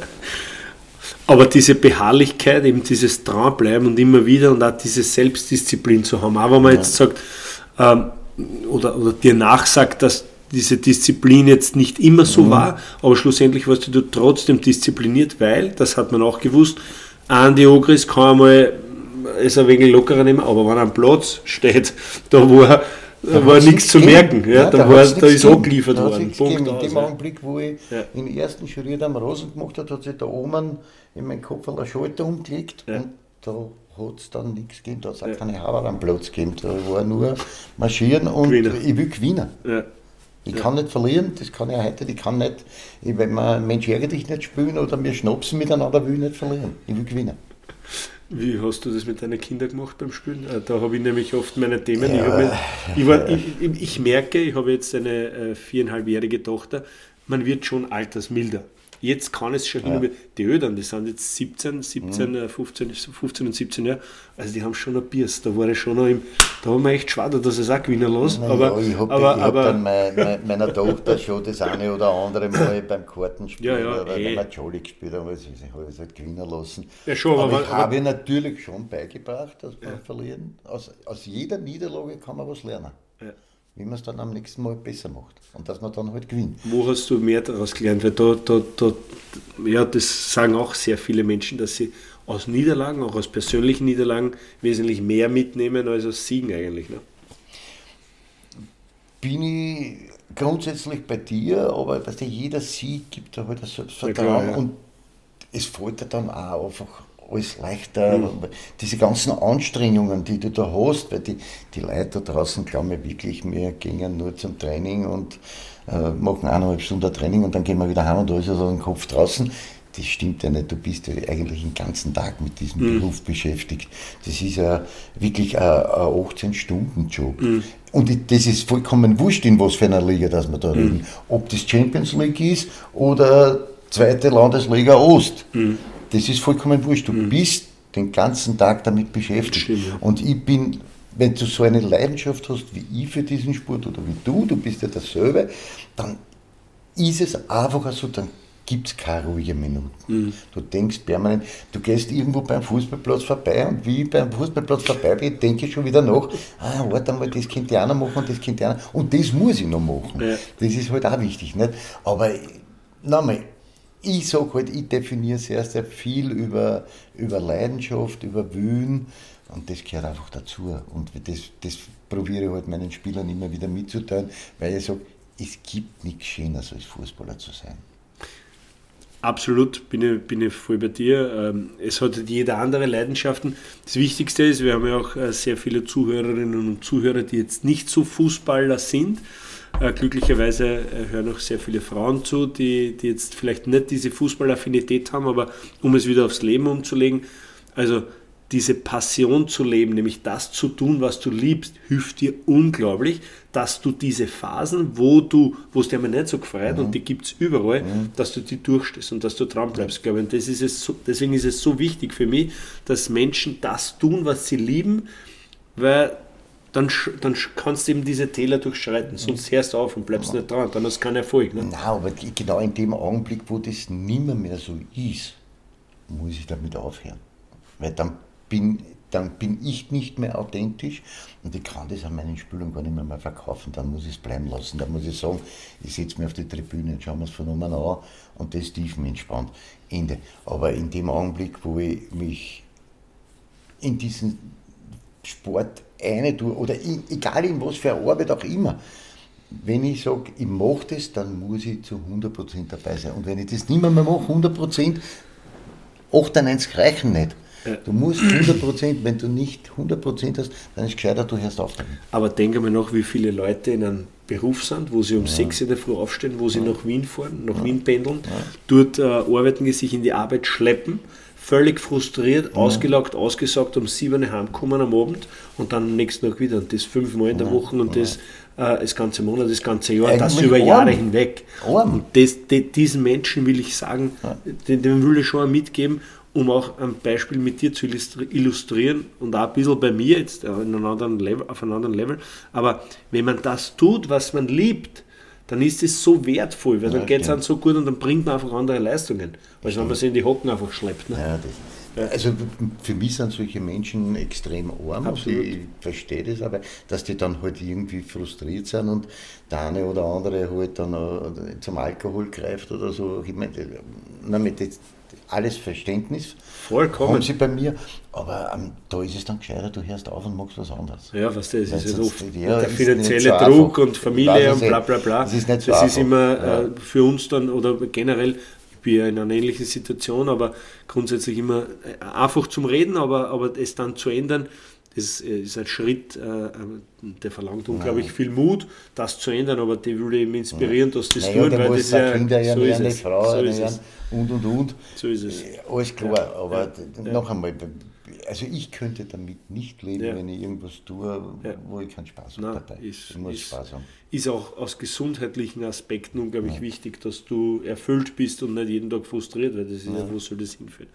Aber diese Beharrlichkeit, eben dieses Dranbleiben und immer wieder und auch diese Selbstdisziplin zu haben, auch wenn man ja. jetzt sagt, ähm, oder, oder dir nachsagt, dass diese Disziplin jetzt nicht immer so mhm. war, aber schlussendlich warst du trotzdem diszipliniert, weil, das hat man auch gewusst, Andi Ogris kann einmal es ein wenig lockerer nehmen, aber wenn er am Platz steht, da wo er Da war nichts zu merken, ja, ja, da, da, war, da ist angeliefert worden. In dem Augenblick, wo ich ja. den ersten Schritt am Rasen gemacht habe, hat sich da oben in meinem Kopf ein Schalter umgelegt ja. und da hat es dann nichts gegeben, da hat es auch ja. keine Haber am Platz gegeben, da war nur marschieren und Gewinner. Ich will gewinnen. Ja. Ich ja. kann nicht verlieren, das kann ich auch heute, ich kann nicht, ich, wenn wir Mensch ärgere dich nicht spielen oder wir schnapsen miteinander, will ich nicht verlieren, ich will gewinnen. Wie hast du das mit deinen Kindern gemacht beim Spielen? Da habe ich nämlich oft meine Themen. Ja. Ich, mir, ich, war, ich, ich merke, ich habe jetzt eine äh, viereinhalbjährige Tochter, man wird schon altersmilder. Jetzt kann es schon hin. Ja. Die Eltern, die sind jetzt siebzehn, siebzehn, mhm. fünfzehn, fünfzehn und siebzehn Jahre. Also die haben schon ein Biers. Da war ich schon noch im, da haben wir echt schwer, dass es auch gewinnen lassen. Nein, aber, ja, ich habe hab dann mein, mein, meiner Tochter schon das eine oder andere Mal beim Kartenspiel ja, ja, oder eh. wenn wir Jolly gespielt haben, habe ich es halt gewinnen lassen. Ja, schon, aber, aber ich aber, habe natürlich schon beigebracht, dass wir ja. verlieren. Aus, aus jeder Niederlage kann man was lernen. Ja. Wie man es dann am nächsten Mal besser macht und dass man dann halt gewinnt. Wo hast du mehr daraus gelernt? Weil da, da, da, ja, das sagen auch sehr viele Menschen, dass sie aus Niederlagen, auch aus persönlichen Niederlagen, wesentlich mehr mitnehmen als aus Siegen eigentlich. Ne? Bin ich grundsätzlich bei dir, aber weißt du, jeder Sieg gibt da halt ein Selbstvertrauen ja, klar, ja. und es fällt dir dann auch einfach alles leichter, mhm. diese ganzen Anstrengungen, die du da hast, weil die, die Leute da draußen glauben ja wirklich, wir gehen nur zum Training und äh, machen eineinhalb Stunden Training und dann gehen wir wieder heim und da ist ja so ein Kopf draußen. Das stimmt ja nicht, du bist ja eigentlich den ganzen Tag mit diesem mhm. Beruf beschäftigt. Das ist ja wirklich ein, ein achtzehn-Stunden-Job. Mhm. Und das ist vollkommen wurscht, in was für einer Liga dass wir da mhm. reden. Ob das Champions League ist oder zweite Landesliga Ost. Mhm. Das ist vollkommen wurscht. Du mhm. bist den ganzen Tag damit beschäftigt. Stimmt, ja. Und ich bin, wenn du so eine Leidenschaft hast wie ich für diesen Sport oder wie du, du bist ja dasselbe, dann ist es einfach so, dann gibt es keine ruhigen Minuten. Mhm. Du denkst permanent, du gehst irgendwo beim Fußballplatz vorbei und wie ich beim Fußballplatz vorbei bin, denke ich schon wieder nach, ah, warte mal, das könnte ich auch noch machen und das könnte ich auch noch, und das muss ich noch machen. Ja. Das ist halt auch wichtig, nicht? Aber, nochmal, ich sage halt, ich definiere sehr, sehr viel über, über Leidenschaft, über Willen und das gehört einfach dazu. Und das, das probiere ich halt meinen Spielern immer wieder mitzuteilen, weil ich sage, es gibt nichts Schöneres als Fußballer zu sein. Absolut, bin ich, bin ich voll bei dir. Es hat jeder andere Leidenschaften. Das Wichtigste ist, wir haben ja auch sehr viele Zuhörerinnen und Zuhörer, die jetzt nicht so Fußballer sind. Glücklicherweise hören auch sehr viele Frauen zu, die, die jetzt vielleicht nicht diese Fußballaffinität haben, aber um es wieder aufs Leben umzulegen, also diese Passion zu leben, nämlich das zu tun, was du liebst, hilft dir unglaublich, dass du diese Phasen, wo du, wo es dir aber nicht so gefreut, mhm. und die gibt es überall, mhm. dass du die durchstehst und dass du dran bleibst. Glaube ich. Und das ist es so, deswegen ist es so wichtig für mich, dass Menschen das tun, was sie lieben, weil dann, dann kannst du eben diese Täler durchschreiten, sonst hörst du auf und bleibst ja. nicht dran, dann hast du keinen Erfolg. Ne? Nein, aber genau in dem Augenblick, wo das nimmer mehr so ist, muss ich damit aufhören. Weil dann bin, dann bin ich nicht mehr authentisch und ich kann das an meinen Spielern gar nicht mehr, mehr verkaufen, dann muss ich es bleiben lassen, dann muss ich sagen, ich setze mich auf die Tribüne, schauen wir es von oben an und das tiefenentspannt. Ende. Aber in dem Augenblick, wo ich mich in diesen Sport eine tue, oder in, egal in was für eine Arbeit auch immer, wenn ich sage, ich mache das, dann muss ich zu hundert Prozent dabei sein. Und wenn ich das nicht mehr mache, hundert Prozent, achtundneunzig reichen nicht. Ja. Du musst hundert Prozent, wenn du nicht hundert Prozent hast, dann ist es gescheiter, du hörst auf damit. Aber denke mal nach, wie viele Leute in einem Beruf sind, wo sie um ja. sechs in der Früh aufstehen, wo sie ja. nach Wien fahren, nach ja. Wien pendeln, ja. dort äh, arbeiten, sich in die Arbeit schleppen, völlig frustriert, ja. ausgelaugt, ausgesaugt, um sieben heimkommen am Abend und dann am nächsten Tag wieder. Und das fünfmal in der ja. Woche und ja. das äh, das ganze Monat, das ganze Jahr, eigentlich das über arm. Jahre hinweg. Arm. Und das, die, diesen Menschen will ich sagen, ja. den, den will ich schon mitgeben, um auch ein Beispiel mit dir zu illustrieren und auch ein bisschen bei mir jetzt auf einem anderen Level, auf einem anderen Level. Aber wenn man das tut, was man liebt, dann ist es so wertvoll, weil ja, dann geht es einem so gut und dann bringt man einfach andere Leistungen, als wenn man sie in die Hocken einfach schleppt. Ne? Ja, das, ja. Also für mich sind solche Menschen extrem arm, und ich verstehe das, aber dass die dann halt irgendwie frustriert sind und der eine oder andere halt dann zum Alkohol greift oder so. Ich meine, das, alles Verständnis Vollkommen. haben sie bei mir, aber ähm, da ist es dann gescheiter, du hörst auf und machst was anderes. Ja, was das ist, ist oft ja, der finanzielle so Druck und Familie und bla bla bla. Das ist, nicht so das ist immer ja. äh, für uns dann, oder generell, ich bin ja in einer ähnlichen Situation, aber grundsätzlich immer einfach zum Reden, aber, aber es dann zu ändern, das ist ein Schritt, der verlangt unglaublich viel Mut, das zu ändern, aber die würde eben inspirieren, dass das naja, tun, weil das ja, Kinder ja so ist ist eine es. Frau, So eine ist es. und und und. So ist es. Alles klar, Ja. aber Ja. noch einmal, also ich könnte damit nicht leben, Ja. wenn ich irgendwas tue, Ja. wo ich keinen Spaß Nein, habe dabei. ist, Ich muss ist, Spaß haben. ist auch aus gesundheitlichen Aspekten unglaublich Ja. wichtig, dass du erfüllt bist und nicht jeden Tag frustriert, weil das ist ja, Ja. wo soll das hinführen?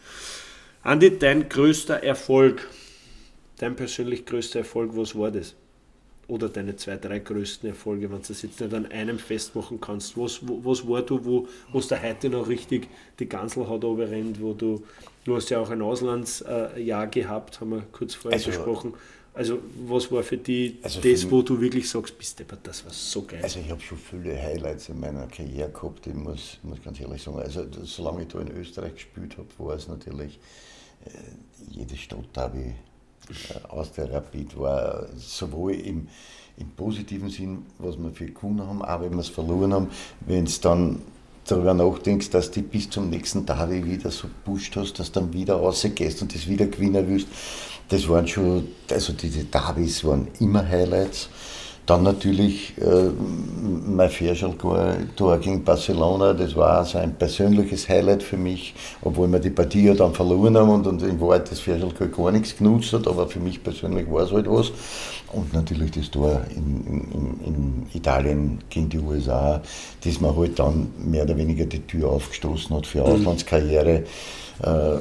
Andi, dein größter Erfolg, dein persönlich größter Erfolg, was war das? Oder deine zwei, drei größten Erfolge, wenn du das jetzt nicht an einem festmachen kannst. Was, wo, was war du, wo es da heute noch richtig die Ganselhaut runterrennt, wo du, du hast ja auch ein Auslandsjahr gehabt, haben wir kurz vorher Also- besprochen. Also was war für dich Also das, für wo du wirklich sagst, bist deppert, das war so geil. Also ich habe schon viele Highlights in meiner Karriere gehabt, ich muss, muss ganz ehrlich sagen. Also solange ich da in Österreich gespielt habe, war es natürlich äh, jedes Stadtderby äh, aus der Rapid war sowohl im, im positiven Sinn, was wir viel gewonnen haben, auch wenn wir es verloren haben, wenn es dann darüber nachdenkst, dass du bis zum nächsten Derby wieder so gepusht hast, dass du dann wieder rausgehst und das wieder gewinnen willst. Das waren schon, also diese Derbys waren immer Highlights. Dann natürlich äh, mein Vierschalk-Tor gegen Barcelona, das war so ein persönliches Highlight für mich, obwohl wir die Partie ja dann verloren haben und, und in Wahrheit das Vierschalk gar nichts genutzt hat, aber für mich persönlich war es halt was. Und natürlich das Tor in, in, in Italien gegen die U S A, das mir halt dann mehr oder weniger die Tür aufgestoßen hat für Auslandskarriere. Äh,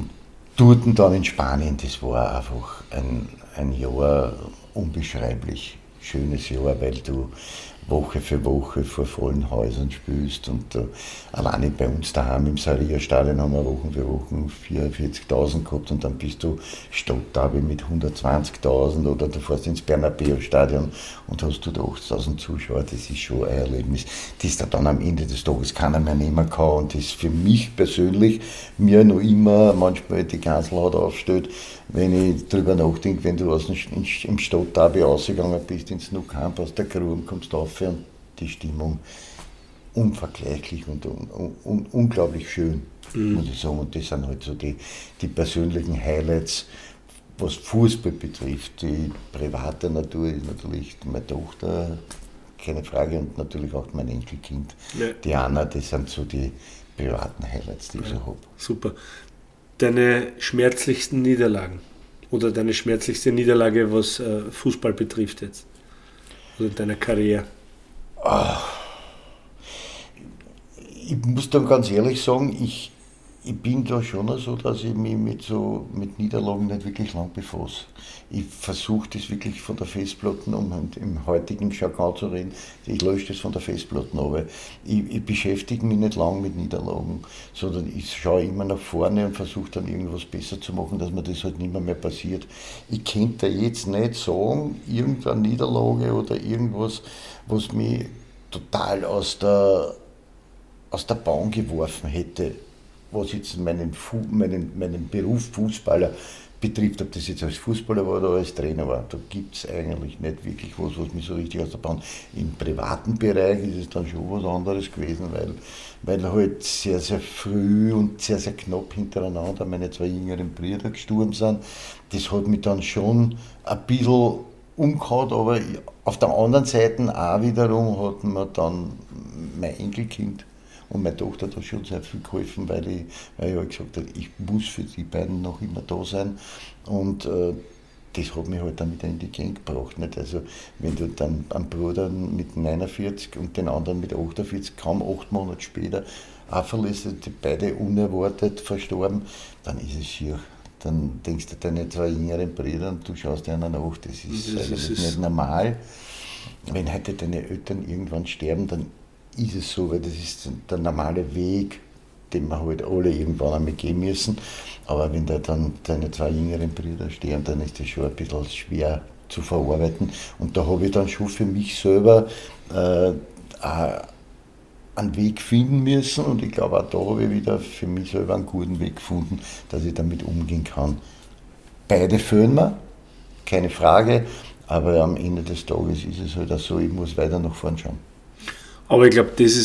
Dort dann in Spanien, das war einfach ein, ein Jahr unbeschreiblich schönes Jahr, weil du Woche für Woche vor vollen Häusern spielst und uh, alleine bei uns daheim im Sarria-Stadion haben wir Wochen für Wochen vierundvierzigtausend gehabt und dann bist du Stadtderby mit hundertzwanzigtausend oder du fährst ins Bernabeu-Stadion und hast du da achtzigtausend Zuschauer, das ist schon ein Erlebnis, das da dann am Ende des Tages keiner mehr nehmen kann und das für mich persönlich mir noch immer manchmal die Ganselhaut aufstellt, wenn ich drüber nachdenke, wenn du aus dem, im Stadtderby rausgegangen bist ins Nou Camp, aus der Grube kommst rauf und die Stimmung unvergleichlich und, und, und unglaublich schön, mhm. muss ich sagen. Und das sind halt so die, die persönlichen Highlights, was Fußball betrifft. Die private Natur ist natürlich meine Tochter, keine Frage, und natürlich auch mein Enkelkind, ja. Die Anna, das sind so die privaten Highlights, die ich ja, so habe. Super. Deine schmerzlichsten Niederlagen oder deine schmerzlichste Niederlage, was äh, Fußball betrifft jetzt? Oder deiner Karriere? Ach, ich muss dann ganz ehrlich sagen, ich, ich bin da schon so, dass ich mich mit, so, mit Niederlagen nicht wirklich lang befasse. Ich versuche das wirklich von der Festplatte, um im heutigen Jargon zu reden, ich lösche das von der Festplatte ab. Ich, ich beschäftige mich nicht lang mit Niederlagen, sondern ich schaue immer nach vorne und versuche dann irgendwas besser zu machen, dass mir das halt nicht mehr, mehr passiert. Ich könnte jetzt nicht sagen, irgendeine Niederlage oder irgendwas, was mich total aus der, aus der Bahn geworfen hätte, was jetzt meinen, Fu- meinen, meinen Beruf Fußballer betrifft, ob das jetzt als Fußballer war oder als Trainer war. Da gibt es eigentlich nicht wirklich was, was mich so richtig aus der Bahn. Im privaten Bereich ist es dann schon was anderes gewesen, weil, weil halt sehr, sehr früh und sehr, sehr knapp hintereinander meine zwei jüngeren Brüder gestorben sind. Das hat mich dann schon ein bisschen umgehauen, aber auf der anderen Seite auch wiederum hat mir dann mein Enkelkind und meine Tochter hat da schon sehr viel geholfen, weil ich, weil ich halt gesagt habe, ich muss für die beiden noch immer da sein. Und äh, das hat mich halt dann wieder in die Gegend gebracht. Nicht? Also wenn du dann einen Bruder mit neunundvierzig und den anderen mit achtundvierzig, kaum acht Monate später, auch verlässt, die beide unerwartet verstorben, dann ist es schier. Dann denkst du deine zwei jüngeren Brüder und du schaust dir einer nach, das ist das eigentlich ist nicht normal. Wenn heute deine Eltern irgendwann sterben, dann ist es so, weil das ist der normale Weg, den wir halt alle irgendwann einmal gehen müssen. Aber wenn da dann deine zwei jüngeren Brüder sterben, dann ist das schon ein bisschen schwer zu verarbeiten. Und da habe ich dann schon für mich selber äh, einen Weg finden müssen. Und ich glaube, auch da habe ich wieder für mich selber einen guten Weg gefunden, dass ich damit umgehen kann. Beide fehlen mir, keine Frage, aber am Ende des Tages ist es halt auch so, ich muss weiter nach vorn schauen. Aber ich glaube, das ist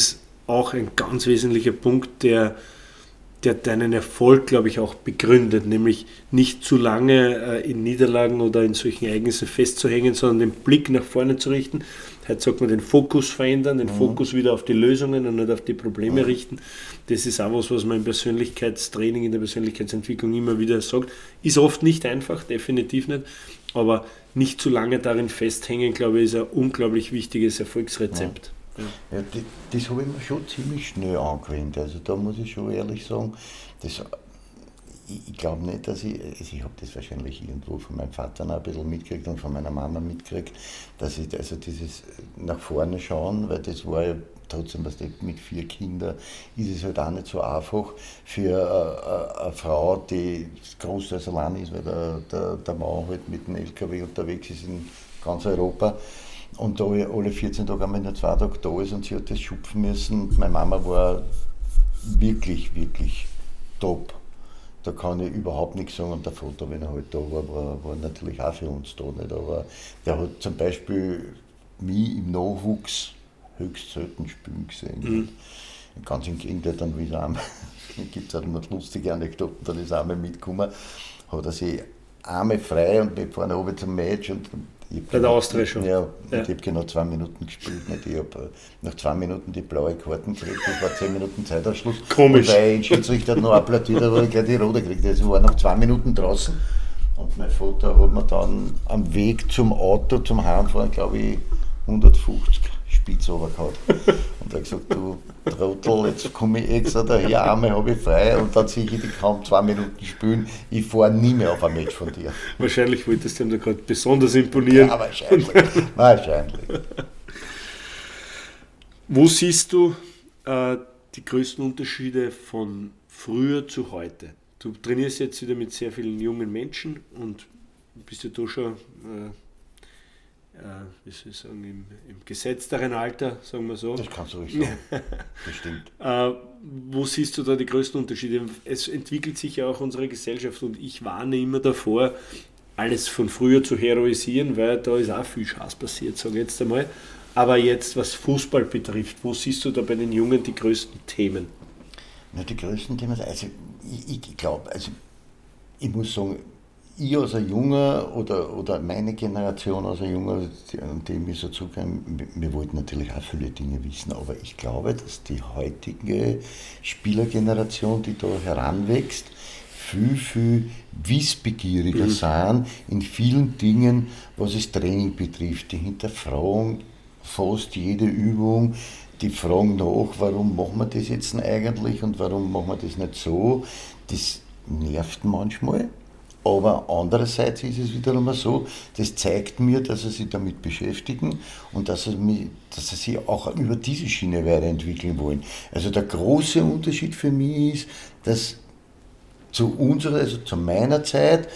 auch ein ganz wesentlicher Punkt, der, der deinen Erfolg, glaube ich, auch begründet, nämlich nicht zu lange äh, in Niederlagen oder in solchen Ereignissen festzuhängen, sondern den Blick nach vorne zu richten. Heute sagt man, den Fokus verändern, den mhm. Fokus wieder auf die Lösungen und nicht auf die Probleme mhm. richten. Das ist auch was, was man im Persönlichkeitstraining, in der Persönlichkeitsentwicklung immer wieder sagt. Ist oft nicht einfach, definitiv nicht, aber nicht zu lange darin festhängen, glaube ich, ist ein unglaublich wichtiges Erfolgsrezept. Ja. Ja, das, das habe ich mir schon ziemlich schnell angewöhnt. Also da muss ich schon ehrlich sagen, das, ich, ich glaube nicht, dass ich, also ich habe das wahrscheinlich irgendwo von meinem Vater noch ein bisschen mitgekriegt und von meiner Mama mitgekriegt, dass ich also dieses nach vorne schauen, weil das war ja trotzdem, was mit vier Kindern ist es halt auch nicht so einfach für eine, eine Frau, die großteils allein ist, weil der, der, der Mann halt mit dem L K W unterwegs ist in ganz Europa. Und da alle vierzehn Tage einmal nur zwei Tage da ist und sie hat das schupfen müssen. Meine Mama war wirklich, wirklich top. Da kann ich überhaupt nichts sagen. Und der Vater, wenn er halt da war, war, war natürlich auch für uns da. Nicht? Aber der hat zum Beispiel mich im Nachwuchs höchst selten spielen gesehen. Mhm. Ganz im Gegenteil, dann wieder einmal, gibt es auch noch lustige Anekdoten, dann ist er einmal mitgekommen, hat er sich einmal frei und wir fahren runter zum Match und bei der Austria schon. Ja, ja. Ich habe genau zwei Minuten gespielt. Nicht? Ich habe nach zwei Minuten die blaue Karten gekriegt, das war zehn Minuten Zeitabschluss. Komisch. Und weil ein Schiedsrichter noch applaudiert, aber ich gleich die rote gekriegt. Also ich war nach zwei Minuten draußen und mein Vater hat mir dann am Weg zum Auto, zum Heimfahren, glaube ich, hundertfünfzig Spitz runtergehauen. Und er hat gesagt, du Trottel, jetzt komme ich extra daher, einmal habe ich frei und dann sehe ich dich kaum zwei Minuten spielen, ich fahre nie mehr auf ein Match von dir. Wahrscheinlich wolltest du ihm da gerade besonders imponieren. Ja, wahrscheinlich. wahrscheinlich. Wo siehst du äh, die größten Unterschiede von früher zu heute? Du trainierst jetzt wieder mit sehr vielen jungen Menschen und bist ja da schon äh, äh, wie soll ich sagen, im, im gesetzteren Alter, sagen wir so. Das kannst du ruhig sagen, das stimmt. Äh, wo siehst du da die größten Unterschiede? Es entwickelt sich ja auch unsere Gesellschaft und ich warne immer davor, alles von früher zu heroisieren, weil da ist auch viel Scheiß passiert, sage ich jetzt einmal. Aber jetzt, was Fußball betrifft, wo siehst du da bei den Jungen die größten Themen? Ja, die größten Themen, also ich, ich glaube, also ich muss sagen, ich als ein Junger oder, oder meine Generation als ein Junger, an dem ich so zugehören, wir wollten natürlich auch viele Dinge wissen, aber ich glaube, dass die heutige Spielergeneration, die da heranwächst, viel, viel wissbegieriger mhm. sind in vielen Dingen, was das Training betrifft. Die hinterfragen fast jede Übung, die fragen nach, warum machen wir das jetzt eigentlich und warum machen wir das nicht so. Das nervt manchmal. Aber andererseits ist es wiederum so, das zeigt mir, dass sie sich damit beschäftigen und dass sie, mich, dass sie sich auch über diese Schiene weiterentwickeln wollen. Also der große Unterschied für mich ist, dass zu unserer, also zu meiner Zeit,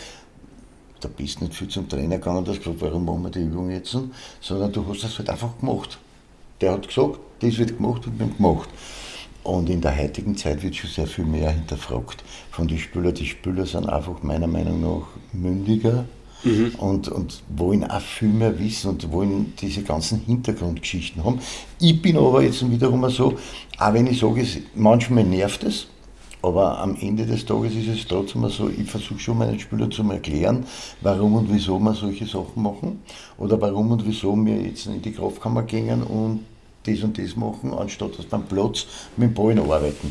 da bist du nicht viel zum Trainer gegangen und hast gesagt, warum machen wir die Übung jetzt, sondern du hast das halt einfach gemacht. Der hat gesagt, das wird gemacht und wird gemacht. Und in der heutigen Zeit wird schon sehr viel mehr hinterfragt von den Spielern. Die Spieler sind einfach meiner Meinung nach mündiger mhm. und, und wollen auch viel mehr wissen und wollen diese ganzen Hintergrundgeschichten haben. Ich bin aber jetzt wiederum so, auch wenn ich sage, manchmal nervt es, aber am Ende des Tages ist es trotzdem so, ich versuche schon meinen Spielern zu erklären, warum und wieso wir solche Sachen machen oder warum und wieso wir jetzt in die Kraftkammer gehen und das und das machen, anstatt dass beim Platz mit dem Ball arbeiten.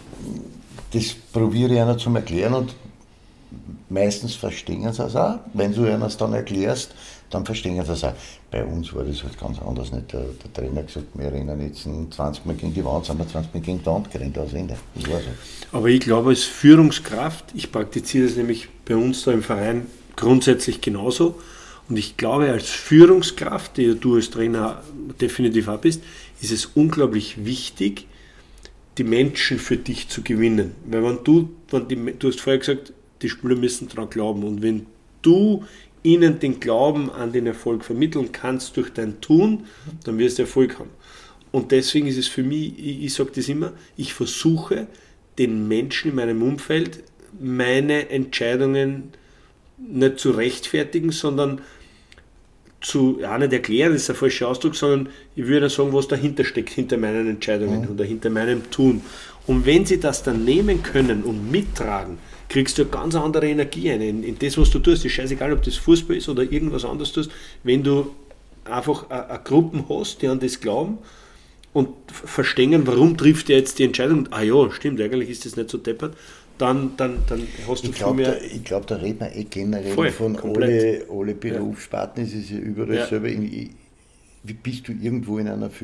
Das probiere ich einer zu erklären und meistens verstehen sie es auch. Wenn du einer es dann erklärst, dann verstehen sie es auch. Bei uns war das halt ganz anders. Nicht? Der, der Trainer hat gesagt, wir rennen jetzt zwanzig Mal gegen die Wand, sind wir zwanzig Mal gegen die Wand gerannt, aus Ende. Das war so. Aber ich glaube, als Führungskraft, ich praktiziere das nämlich bei uns da im Verein grundsätzlich genauso, und ich glaube, als Führungskraft, die du als Trainer definitiv auch bist, ist es unglaublich wichtig, die Menschen für dich zu gewinnen. Weil wenn du, wenn die, du hast vorher gesagt, die Spieler müssen daran glauben. Und wenn du ihnen den Glauben an den Erfolg vermitteln kannst durch dein Tun, dann wirst du Erfolg haben. Und deswegen ist es für mich, ich, ich sage das immer, ich versuche den Menschen in meinem Umfeld meine Entscheidungen nicht zu rechtfertigen, sondern zu, ja nicht erklären, das ist ein falscher Ausdruck, sondern ich würde sagen, was dahinter steckt, hinter meinen Entscheidungen mhm. oder hinter meinem Tun. Und wenn sie das dann nehmen können und mittragen, kriegst du eine ganz andere Energie ein in, in das, was du tust. Es ist scheißegal, ob das Fußball ist oder irgendwas anderes tust, wenn du einfach eine Gruppen hast, die an das glauben und verstehen, warum trifft er jetzt die Entscheidung, ah ja, stimmt, eigentlich ist das nicht so deppert, dann, dann, dann hast du ich viel mehr... Da, ich glaube, da reden wir eh generell voll, von alle, alle Berufssparten, es ist ja überall ja. selber, in, wie bist du irgendwo in einer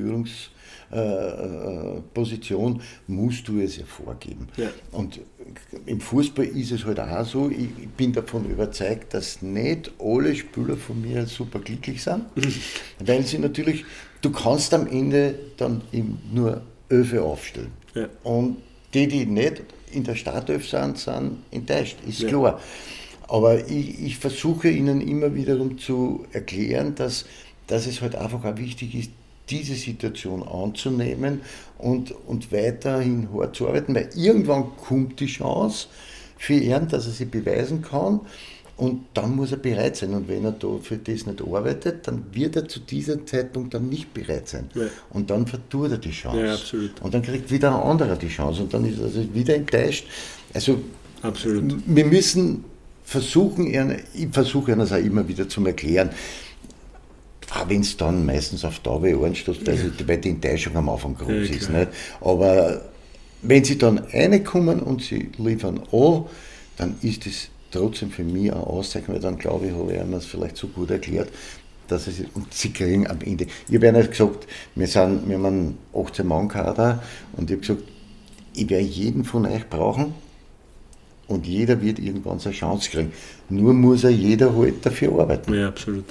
Führungsposition, äh, musst du es ja vorgeben. Ja. Und im Fußball ist es halt auch so, ich bin davon überzeugt, dass nicht alle Spieler von mir super glücklich sind, weil sie natürlich, du kannst am Ende dann eben nur Öfe aufstellen. Ja. Und die, die nicht in der Startelf sind, sind enttäuscht, ist ja. klar. Aber ich, ich versuche ihnen immer wiederum zu erklären, dass, dass es halt einfach auch wichtig ist, diese Situation anzunehmen und, und weiterhin hart zu arbeiten, weil irgendwann kommt die Chance für ihn, dass er sich beweisen kann und dann muss er bereit sein. Und wenn er da für das nicht arbeitet, dann wird er zu diesem Zeitpunkt dann nicht bereit sein. Ja. Und dann vertut er die Chance. Ja, absolut. Und dann kriegt wieder ein anderer die Chance und dann ist er also wieder enttäuscht. Also absolut. Wir müssen versuchen, ich versuche ihnen das auch immer wieder zu erklären, auch wenn es dann meistens auf taube Ohren stößt, weil, ja. weil die Enttäuschung am Anfang groß ja, ist. Nicht? Aber wenn sie dann reinkommen und sie liefern an, dann ist es trotzdem für mich eine Auszeichnung, weil dann glaube ich, habe ich ihnen das vielleicht so gut erklärt, dass es, und sie kriegen am Ende, ich habe ihnen gesagt, wir, sind, wir haben einen achtzehn Mann Kader und ich habe gesagt, ich werde jeden von euch brauchen und jeder wird irgendwann seine Chance kriegen. Nur muss er jeder halt dafür arbeiten. Ja, absolut.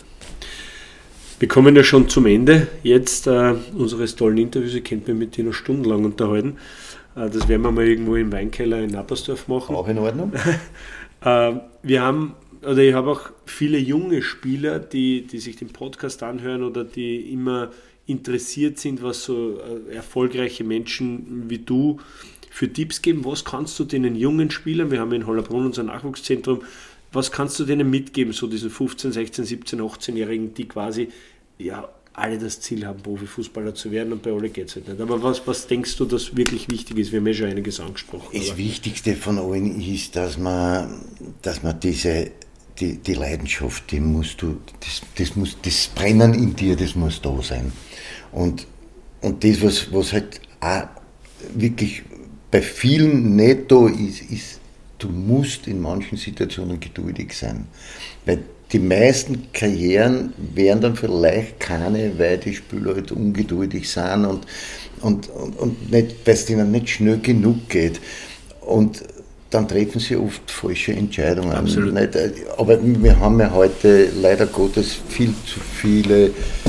Wir kommen ja schon zum Ende jetzt äh, unseres tollen Interviews. Ihr könnt mich mit dir noch stundenlang unterhalten. Äh, das werden wir mal irgendwo im Weinkeller in Nappersdorf machen. Auch in Ordnung. äh, wir haben, oder ich habe auch viele junge Spieler, die, die sich den Podcast anhören oder die immer interessiert sind, was so äh, erfolgreiche Menschen wie du für Tipps geben. Was kannst du den jungen Spielern, wir haben in Hollabrunn unser Nachwuchszentrum, was kannst du denen mitgeben, so diesen fünfzehn, sechzehn, siebzehn, achtzehnjährigen, die quasi ja alle das Ziel haben, Profifußballer zu werden und bei alle geht es halt nicht. Aber was, was denkst du, dass wirklich wichtig ist? Wir haben ja schon einiges angesprochen. Das aber. Wichtigste von allen ist, dass man, dass man diese, die, die Leidenschaft, die musst du, das, das, muss, das Brennen in dir, das muss da sein. Und, und das, was, was halt auch wirklich bei vielen nicht da ist, ist, du musst in manchen Situationen geduldig sein. Weil die meisten Karrieren wären dann vielleicht keine, weil die Spieler halt ungeduldig sind und, und, und, und nicht, weil es ihnen nicht schnell genug geht. Und dann treffen sie oft falsche Entscheidungen. Absolut. Nicht, aber wir haben ja heute leider Gottes viel zu viele,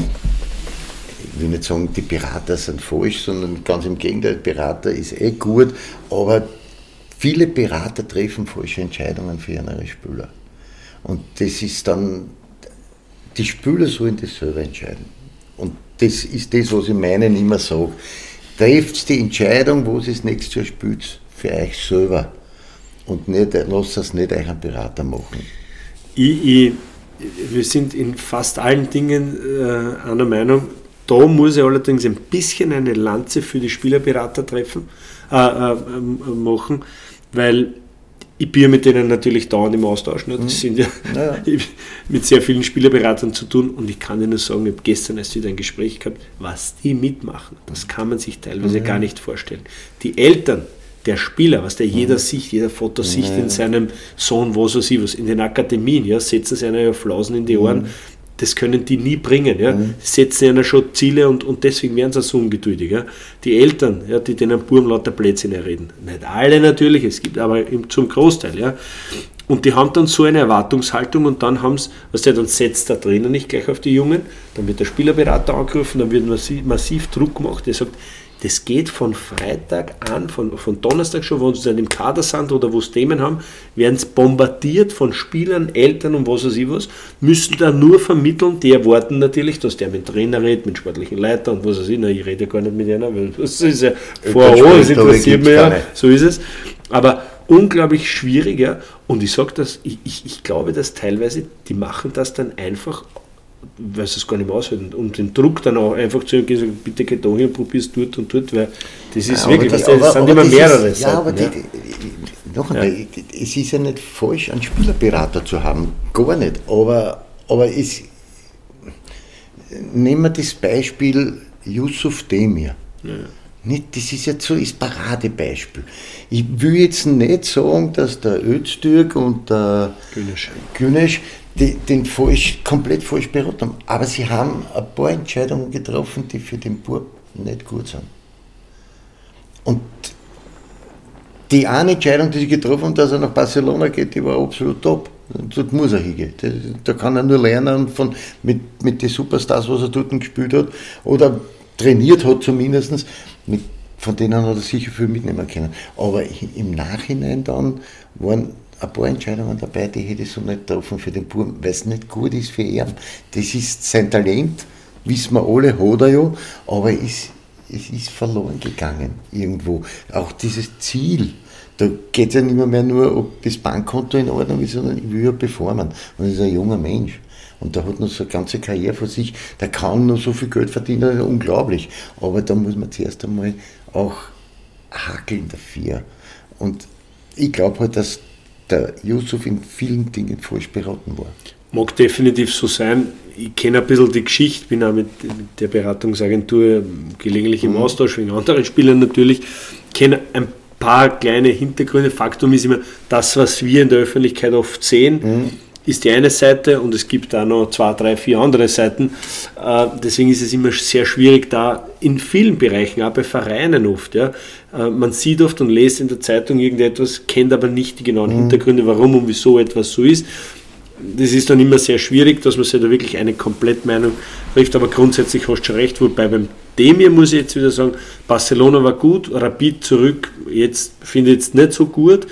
ich will nicht sagen, die Berater sind falsch, sondern ganz im Gegenteil, Berater ist eh gut, aber viele Berater treffen falsche Entscheidungen für ihre Spieler. Und das ist dann, die Spieler sollen das selber entscheiden. Und das ist das, was ich meinen immer sage. Trefft die Entscheidung, wo sie das nächste Jahr spielt, für euch selber. Und nicht, lasst es nicht euch einen Berater machen. Ich, ich, wir sind in fast allen Dingen äh, einer Meinung. Da muss ich allerdings ein bisschen eine Lanze für die Spielerberater treffen, äh, äh, machen, weil ich bin mit denen natürlich dauernd im Austausch. Ne? Das mhm. sind ja, ja. mit sehr vielen Spielerberatern zu tun und ich kann dir nur sagen, ich habe gestern erst wieder ein Gespräch gehabt, was die mitmachen, das kann man sich teilweise mhm. gar nicht vorstellen. Die Eltern der Spieler, was der jeder mhm. sieht, jeder Vater sieht ja. in seinem Sohn, was er sieht, was in den Akademien, ja, setzen sie einer ja Flausen in die Ohren, mhm. das können die nie bringen. Ja. Mhm. Setzen einer schon Ziele und, und deswegen werden sie so ungeduldig. Ja. Die Eltern, ja, die denen Buben lauter Blödsinn reden. Nicht alle natürlich, es gibt aber zum Großteil. Ja. Und die haben dann so eine Erwartungshaltung und dann haben sie, was der dann setzt der Trainer nicht gleich auf die Jungen, dann wird der Spielerberater angerufen, dann wird massiv, massiv Druck gemacht, der sagt, das geht von Freitag an, von, von Donnerstag schon, wo sie dann im Kader sind oder wo sie Themen haben, werden sie bombardiert von Spielern, Eltern und was weiß ich was, müssen da nur vermitteln, die erwarten natürlich, dass der mit dem Trainer redet, mit sportlichen Leiter und was weiß ich, na, ich rede ja gar nicht mit einer, weil das ist ja vor Ort, das interessiert mich ja, so ist es. Aber unglaublich schwieriger und ich sage das, ich, ich, ich glaube, dass teilweise, die machen das dann einfach weil sie es gar nicht mehr aushalten. Und den Druck dann auch einfach zu sagen, bitte geh da hin und probier's dort und dort, weil das ist ja, wirklich, das, das sind immer mehrere ist, Seiten. Ja, aber die, die, die, noch einmal, ja. Es ist ja nicht falsch, einen Spielerberater zu haben, gar nicht, aber, aber es, nehmen wir das Beispiel Yusuf Demir. Ja. Nicht, das ist jetzt so das Paradebeispiel. Ich will jetzt nicht sagen, dass der Öztürk und der Güneş die, den falsch, komplett falsch beraten haben, aber sie haben ein paar Entscheidungen getroffen, die für den Bub nicht gut sind. Und die eine Entscheidung, die sie getroffen haben, dass er nach Barcelona geht, die war absolut top. Dort muss er hingehen. Da kann er nur lernen von, mit, mit den Superstars, was er dort gespielt hat, oder trainiert hat zumindest. Mit, von denen hat er sicher viel mitnehmen können. Aber im Nachhinein dann waren ein paar Entscheidungen dabei, die hätte ich so nicht getroffen für den Buben, weil es nicht gut ist für ihn. Das ist sein Talent, wissen wir alle, hat er ja, aber es, es ist verloren gegangen irgendwo. Auch dieses Ziel, da geht es ja nicht mehr nur, ob das Bankkonto in Ordnung ist, sondern ich will ja performen. Und das ist ein junger Mensch. Und der hat noch so eine ganze Karriere vor sich, der kann noch so viel Geld verdienen, unglaublich. Aber da muss man zuerst einmal auch hackeln dafür. Und ich glaube halt, dass der Yusuf in vielen Dingen falsch beraten war. Mag definitiv so sein. Ich kenne ein bisschen die Geschichte, bin auch mit, mit der Beratungsagentur gelegentlich im Austausch, wegen anderen Spielern natürlich. Ich kenne ein paar kleine Hintergründe. Faktum ist immer, das, was wir in der Öffentlichkeit oft sehen, mhm. ist die eine Seite und es gibt da noch zwei, drei, vier andere Seiten. Äh, deswegen ist es immer sehr schwierig, da in vielen Bereichen, auch bei Vereinen oft. Ja, äh, man sieht oft und liest in der Zeitung irgendetwas, kennt aber nicht die genauen mhm. Hintergründe, warum und wieso etwas so ist. Das ist dann immer sehr schwierig, dass man sich da wirklich eine Komplettmeinung trifft, aber grundsätzlich hast du schon recht, wobei beim Demir muss ich jetzt wieder sagen, Barcelona war gut, Rapid zurück, jetzt finde ich jetzt nicht so gut.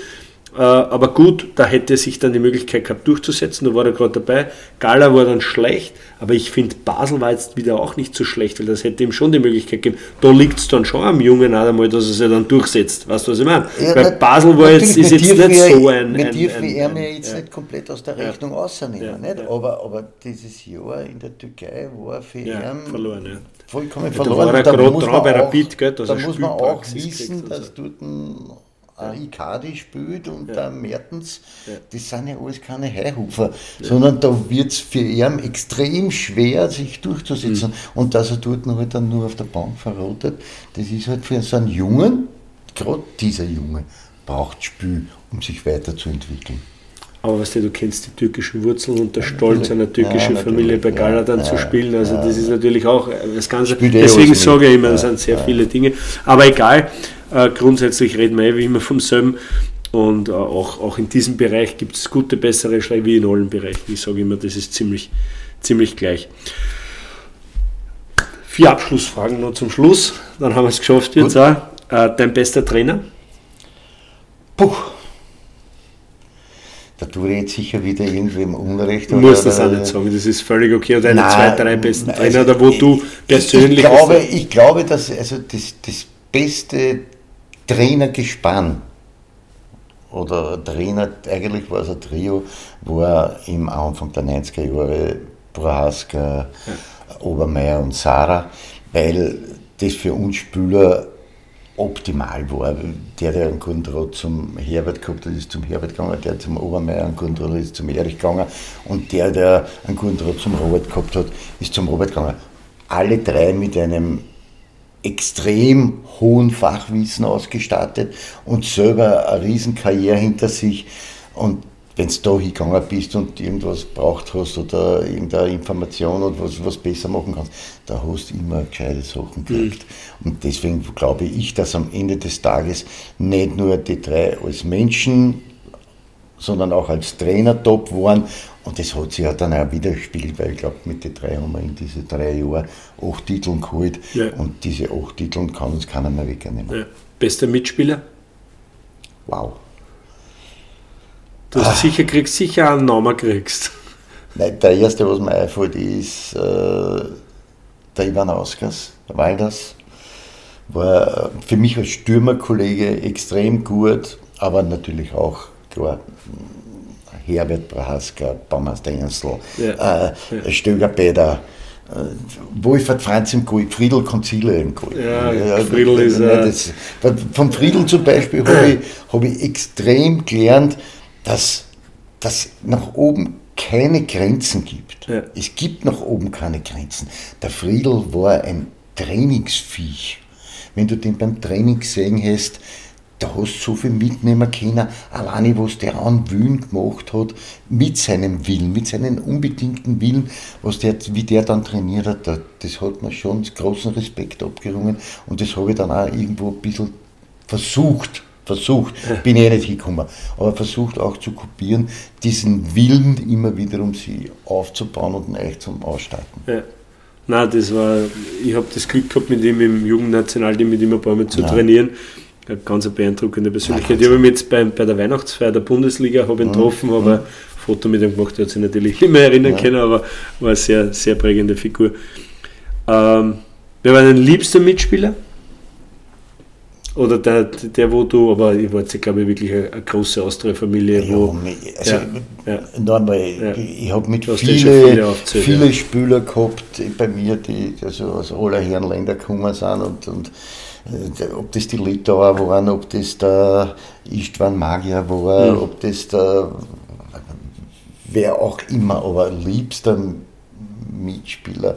Aber gut, da hätte er sich dann die Möglichkeit gehabt durchzusetzen, da war er gerade dabei. Gala war dann schlecht, aber ich finde Basel war jetzt wieder auch nicht so schlecht, weil das hätte ihm schon die Möglichkeit gegeben. Da liegt es dann schon am Jungen auch einmal, dass er sich dann durchsetzt. Weißt du, was ich meine? Ja, weil Basel war jetzt, ist jetzt nicht wir, so ein... Wir dürfen ihn ja jetzt ja. nicht komplett aus der Rechnung ja. rausnehmen, ja. nicht? Aber, aber dieses Jahr in der Türkei war für ja, ihn verloren, ja. vollkommen ja, verloren. Da war er gerade dran bei Rapid, gell, dass da er muss man auch wissen, kriegt, dass dort ein Ja. Icardi spielt und ja. der Mertens, ja. das sind ja alles keine Haihufer, ja. sondern da wird es für ihn extrem schwer, sich durchzusetzen. Mhm. Und dass er dort noch halt dann nur auf der Bank verrotet, das ist halt für so einen Jungen, gerade dieser Junge, braucht Spiel, um sich weiterzuentwickeln. Aber weißt du, du kennst die türkischen Wurzeln und der Stolz einer türkischen ja, Familie bei Gala dann ja, zu spielen, also ja, das ist natürlich auch das Ganze, deswegen sage ich immer, das sind sehr ja. viele Dinge, aber egal, äh, grundsätzlich reden wir eh wie immer vom selben und äh, auch, auch in diesem Bereich gibt es gute, bessere Schläge wie in allen Bereichen, ich sage immer, das ist ziemlich, ziemlich gleich. Vier Abschlussfragen noch zum Schluss, dann haben wir es geschafft jetzt auch. Äh, dein bester Trainer? Puh. Da tue ich jetzt sicher wieder irgendwem Unrecht. Du musst das auch nicht sagen, das ist völlig okay. Oder deine zwei, drei besten also Trainer, oder wo ich, du persönlich... Ich glaube, ich glaube dass also das, das beste Trainergespann oder Trainer, eigentlich war es ein Trio, war im Anfang der neunziger Jahre Prohaska, ja. Obermeier und Sarah, weil das für uns Spieler optimal war. Der, der einen guten Draht zum Herbert gehabt hat, ist zum Herbert gegangen, der zum Obermeier einen guten Draht ist zum Erich gegangen und der, der einen guten Draht zum Robert gehabt hat, ist zum Robert gegangen. Alle drei mit einem extrem hohen Fachwissen ausgestattet und selber eine riesen Karriere hinter sich. Und wenn du da hingegangen bist und irgendwas braucht hast oder irgendeine Information oder was, was besser machen kannst, da hast du immer gescheite Sachen gekriegt. Mhm. Und deswegen glaube ich, dass am Ende des Tages nicht nur die drei als Menschen, sondern auch als Trainer top waren. Und das hat sich ja dann auch widerspiegelt, weil ich glaube, mit den drei haben wir in diese drei Jahren acht Titel geholt. Ja. Und diese acht Titel kann uns keiner mehr wegnehmen. Ja. Bester Mitspieler? Wow. Du hast ah. sicher, kriegst sicher einen Namen kriegst. Nein, der erste, was mir einfällt, ist äh, der Ivanauskas, der Walders. War für mich als Stürmerkollege extrem gut, aber natürlich auch, klar, Herbert Prohaska, Baumeister Ernstl, ja. äh, ja. Stöger Peter, äh, Wolfert Franz im Gold, Friedel Konzile im Gold. Ja, ja, Friedel ist... Äh, das, vom Friedel zum Beispiel habe ich, hab ich extrem gelernt, dass es nach oben keine Grenzen gibt. Ja. Es gibt nach oben keine Grenzen. Der Friedel war ein Trainingsviech. Wenn du den beim Training gesehen hast, da hast du so viel mitnehmen können, alleine was der an Willen gemacht hat, mit seinem Willen, mit seinem unbedingten Willen, was der, wie der dann trainiert hat, das hat mir schon großen Respekt abgerungen und das habe ich dann auch irgendwo ein bisschen versucht, versucht, bin ich eh nicht hingekommen, aber versucht auch zu kopieren, diesen Willen immer wieder, um sie aufzubauen und neu zum Ausstatten. Ja. Nein, das war, ich habe das Glück gehabt, mit ihm im Jugendnationalteam mit ihm ein paar Mal zu ja. trainieren. Eine ganz beeindruckende Persönlichkeit. Ja, ich habe ihn jetzt bei, bei der Weihnachtsfeier der Bundesliga habe ihn mhm. getroffen, habe mhm. ein Foto mit ihm gemacht, er hat sich natürlich nicht mehr erinnern ja. können, aber war eine sehr, sehr prägende Figur. Ähm, wer war dein liebster Mitspieler? Oder der, der, wo du, aber ich war jetzt, glaube ich, wirklich eine, eine große Austria-Familie. Ja, wo, also, ja, ja. Nein, ja. ich, ich habe mit viele, viele, aufzählt, viele ja. Spieler gehabt bei mir, die also aus aller Herren Länder gekommen sind und, und ob das die Litauer waren, ob das der Istvan Magyar war, mhm. ob das der wer auch immer, aber liebster Mitspieler.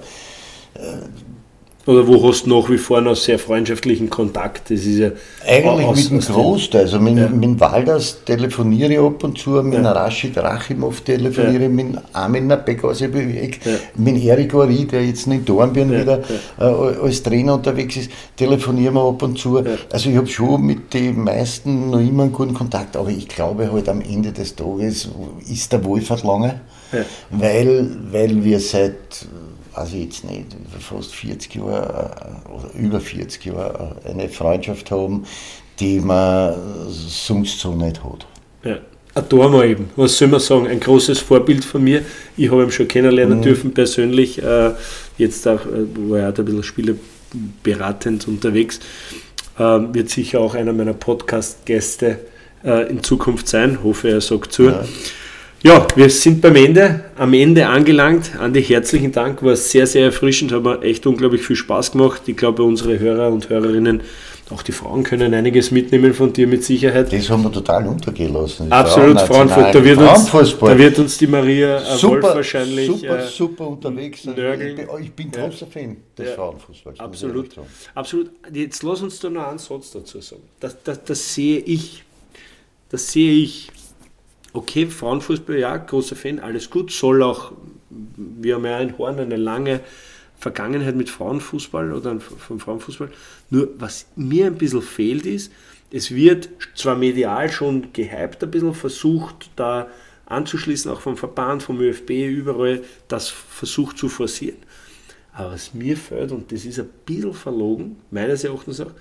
Oder wo hast du nach wie vor noch sehr freundschaftlichen Kontakt? Das ist ja eigentlich aus, mit dem Großteil. Also mit, ja. mit Walders telefoniere ich ab und zu, mit ja. Rashid Rachimov telefoniere ich, ja. mit Amin Begosebeweg, ja. mit Erik Ori, der jetzt in Dornbirn ja. wieder ja. Äh, als Trainer unterwegs ist, telefonieren wir ab und zu. Ja. Also ich habe schon mit den meisten noch immer einen guten Kontakt, aber ich glaube halt am Ende des Tages ist der Wolfert lange, ja. weil, weil wir seit... also jetzt nicht, fast vierzig Jahre oder über vierzig Jahre eine Freundschaft haben, die man sonst so nicht hat. Ja, ein Tormann eben, was soll man sagen, ein großes Vorbild von mir. Ich habe ihn schon kennenlernen mhm. dürfen persönlich, jetzt auch, war er auch ein bisschen spielerberatend unterwegs, wird sicher auch einer meiner Podcast-Gäste in Zukunft sein, hoffe er sagt zu. Ja. Ja, wir sind beim Ende, am Ende angelangt. Andi, herzlichen Dank, war sehr, sehr erfrischend, hat mir echt unglaublich viel Spaß gemacht. Ich glaube, unsere Hörer und Hörerinnen, auch die Frauen, können einiges mitnehmen von dir mit Sicherheit. Das haben wir total untergelassen. Absolut, Frauenfußball. Da wird uns, da wird uns die Maria super, Wolf wahrscheinlich super, äh, super unterwegs. Also ich bin, ich bin ja. großer Fan des ja. Frauenfußballs. Absolut, absolut. Jetzt lass uns da noch einen Satz dazu sagen. Das, das, das sehe ich, das sehe ich. Okay, Frauenfußball, ja, großer Fan, alles gut, soll auch, wir haben ja in Horn eine lange Vergangenheit mit Frauenfußball oder vom Frauenfußball, nur was mir ein bisschen fehlt ist, es wird zwar medial schon gehypt, ein bisschen versucht, da anzuschließen, auch vom Verband, vom ÖFB, überall, das versucht zu forcieren, aber was mir fehlt, und das ist ein bisschen verlogen, meines Erachtens auch,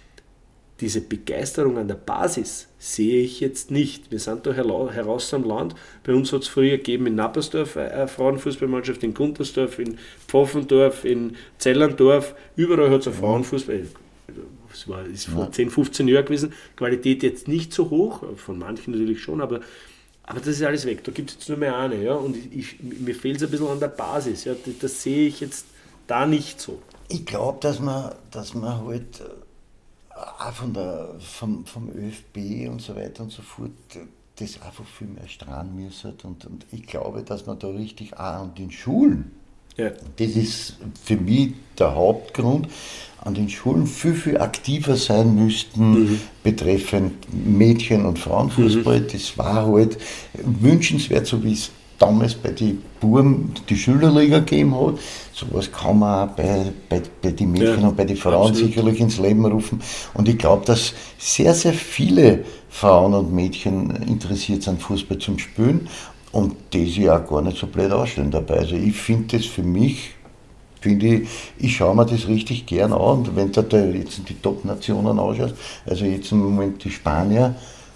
diese Begeisterung an der Basis sehe ich jetzt nicht. Wir sind da heraus am Land. Bei uns hat es früher gegeben in Nappersdorf eine Frauenfußballmannschaft, in Guntersdorf, in Pfaffendorf, in Zellerndorf. Überall hat es eine Frauenfußball. Das war, ist vor zehn, fünfzehn Jahren gewesen. Qualität jetzt nicht so hoch, von manchen natürlich schon, aber, aber das ist alles weg. Da gibt es jetzt nur mehr eine. Ja? Und ich, ich, mir fehlt es ein bisschen an der Basis. Ja? Das, das sehe ich jetzt da nicht so. Ich glaube, dass man, dass man halt... auch von der, vom, vom ÖFB und so weiter und so fort, das einfach viel mehr strahlen müssen. Und, und ich glaube, dass man da richtig auch an den Schulen, ja. das ist für mich der Hauptgrund, an den Schulen viel, viel aktiver sein müssten, mhm. betreffend Mädchen- und Frauenfußball. Mhm. Das war halt wünschenswert, so wie es damals bei den Buben die Schülerliga gegeben hat. Sowas kann man auch bei, bei, bei den Mädchen ja, und bei den Frauen absolut. Sicherlich ins Leben rufen. Und ich glaube, dass sehr, sehr viele Frauen und Mädchen interessiert sind, Fußball zum Spielen und die sich auch gar nicht so blöd ausstellen dabei. Also ich finde das für mich, finde ich, ich schaue mir das richtig gern an. Und wenn du da jetzt die Top-Nationen anschaust, also jetzt im Moment die Spanier,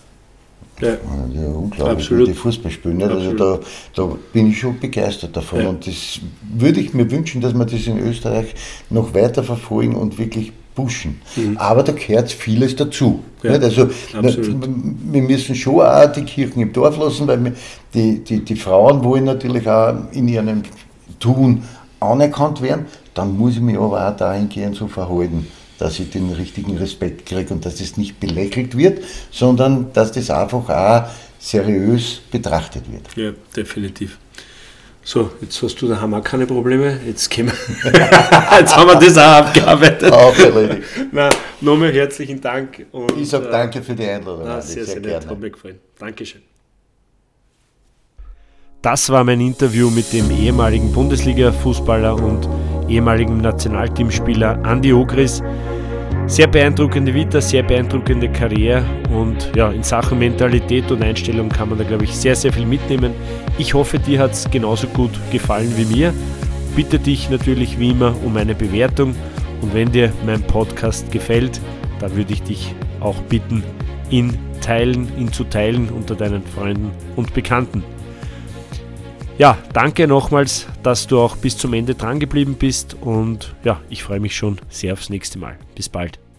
ja, ja unglaublich, absolut. Die Fußball spielen. Also da, da bin ich schon begeistert davon. Ja. Und das würde ich mir wünschen, dass wir das in Österreich noch weiter verfolgen und wirklich pushen. Mhm. Aber da gehört vieles dazu. Ja, also absolut. Wir müssen schon auch die Kirchen im Dorf lassen, weil die, die, die Frauen wollen natürlich auch in ihrem Tun anerkannt werden. Dann muss ich mich aber auch dahingehend so verhalten, dass ich den richtigen Respekt kriege und dass es nicht belächelt wird, sondern dass das einfach auch seriös betrachtet wird. Ja, definitiv. So, jetzt hast du da haben wir keine Probleme, jetzt, wir jetzt haben wir das auch abgearbeitet. Auch erledigt. Na, nochmal herzlichen Dank. Und, ich sage danke für die Einladung. Na, sehr, sehr, sehr nett, hat mir gefallen. Dankeschön. Das war mein Interview mit dem ehemaligen Bundesliga-Fußballer und ehemaligen Nationalteamspieler Andi Ogris. Sehr beeindruckende Vita, sehr beeindruckende Karriere und ja, in Sachen Mentalität und Einstellung kann man da, glaube ich, sehr, sehr viel mitnehmen. Ich hoffe, dir hat es genauso gut gefallen wie mir. Bitte dich natürlich wie immer um eine Bewertung und wenn dir mein Podcast gefällt, dann würde ich dich auch bitten, ihn teilen, ihn zu teilen unter deinen Freunden und Bekannten. Ja, danke nochmals, dass du auch bis zum Ende dran geblieben bist und ja, ich freue mich schon sehr aufs nächste Mal. Bis bald.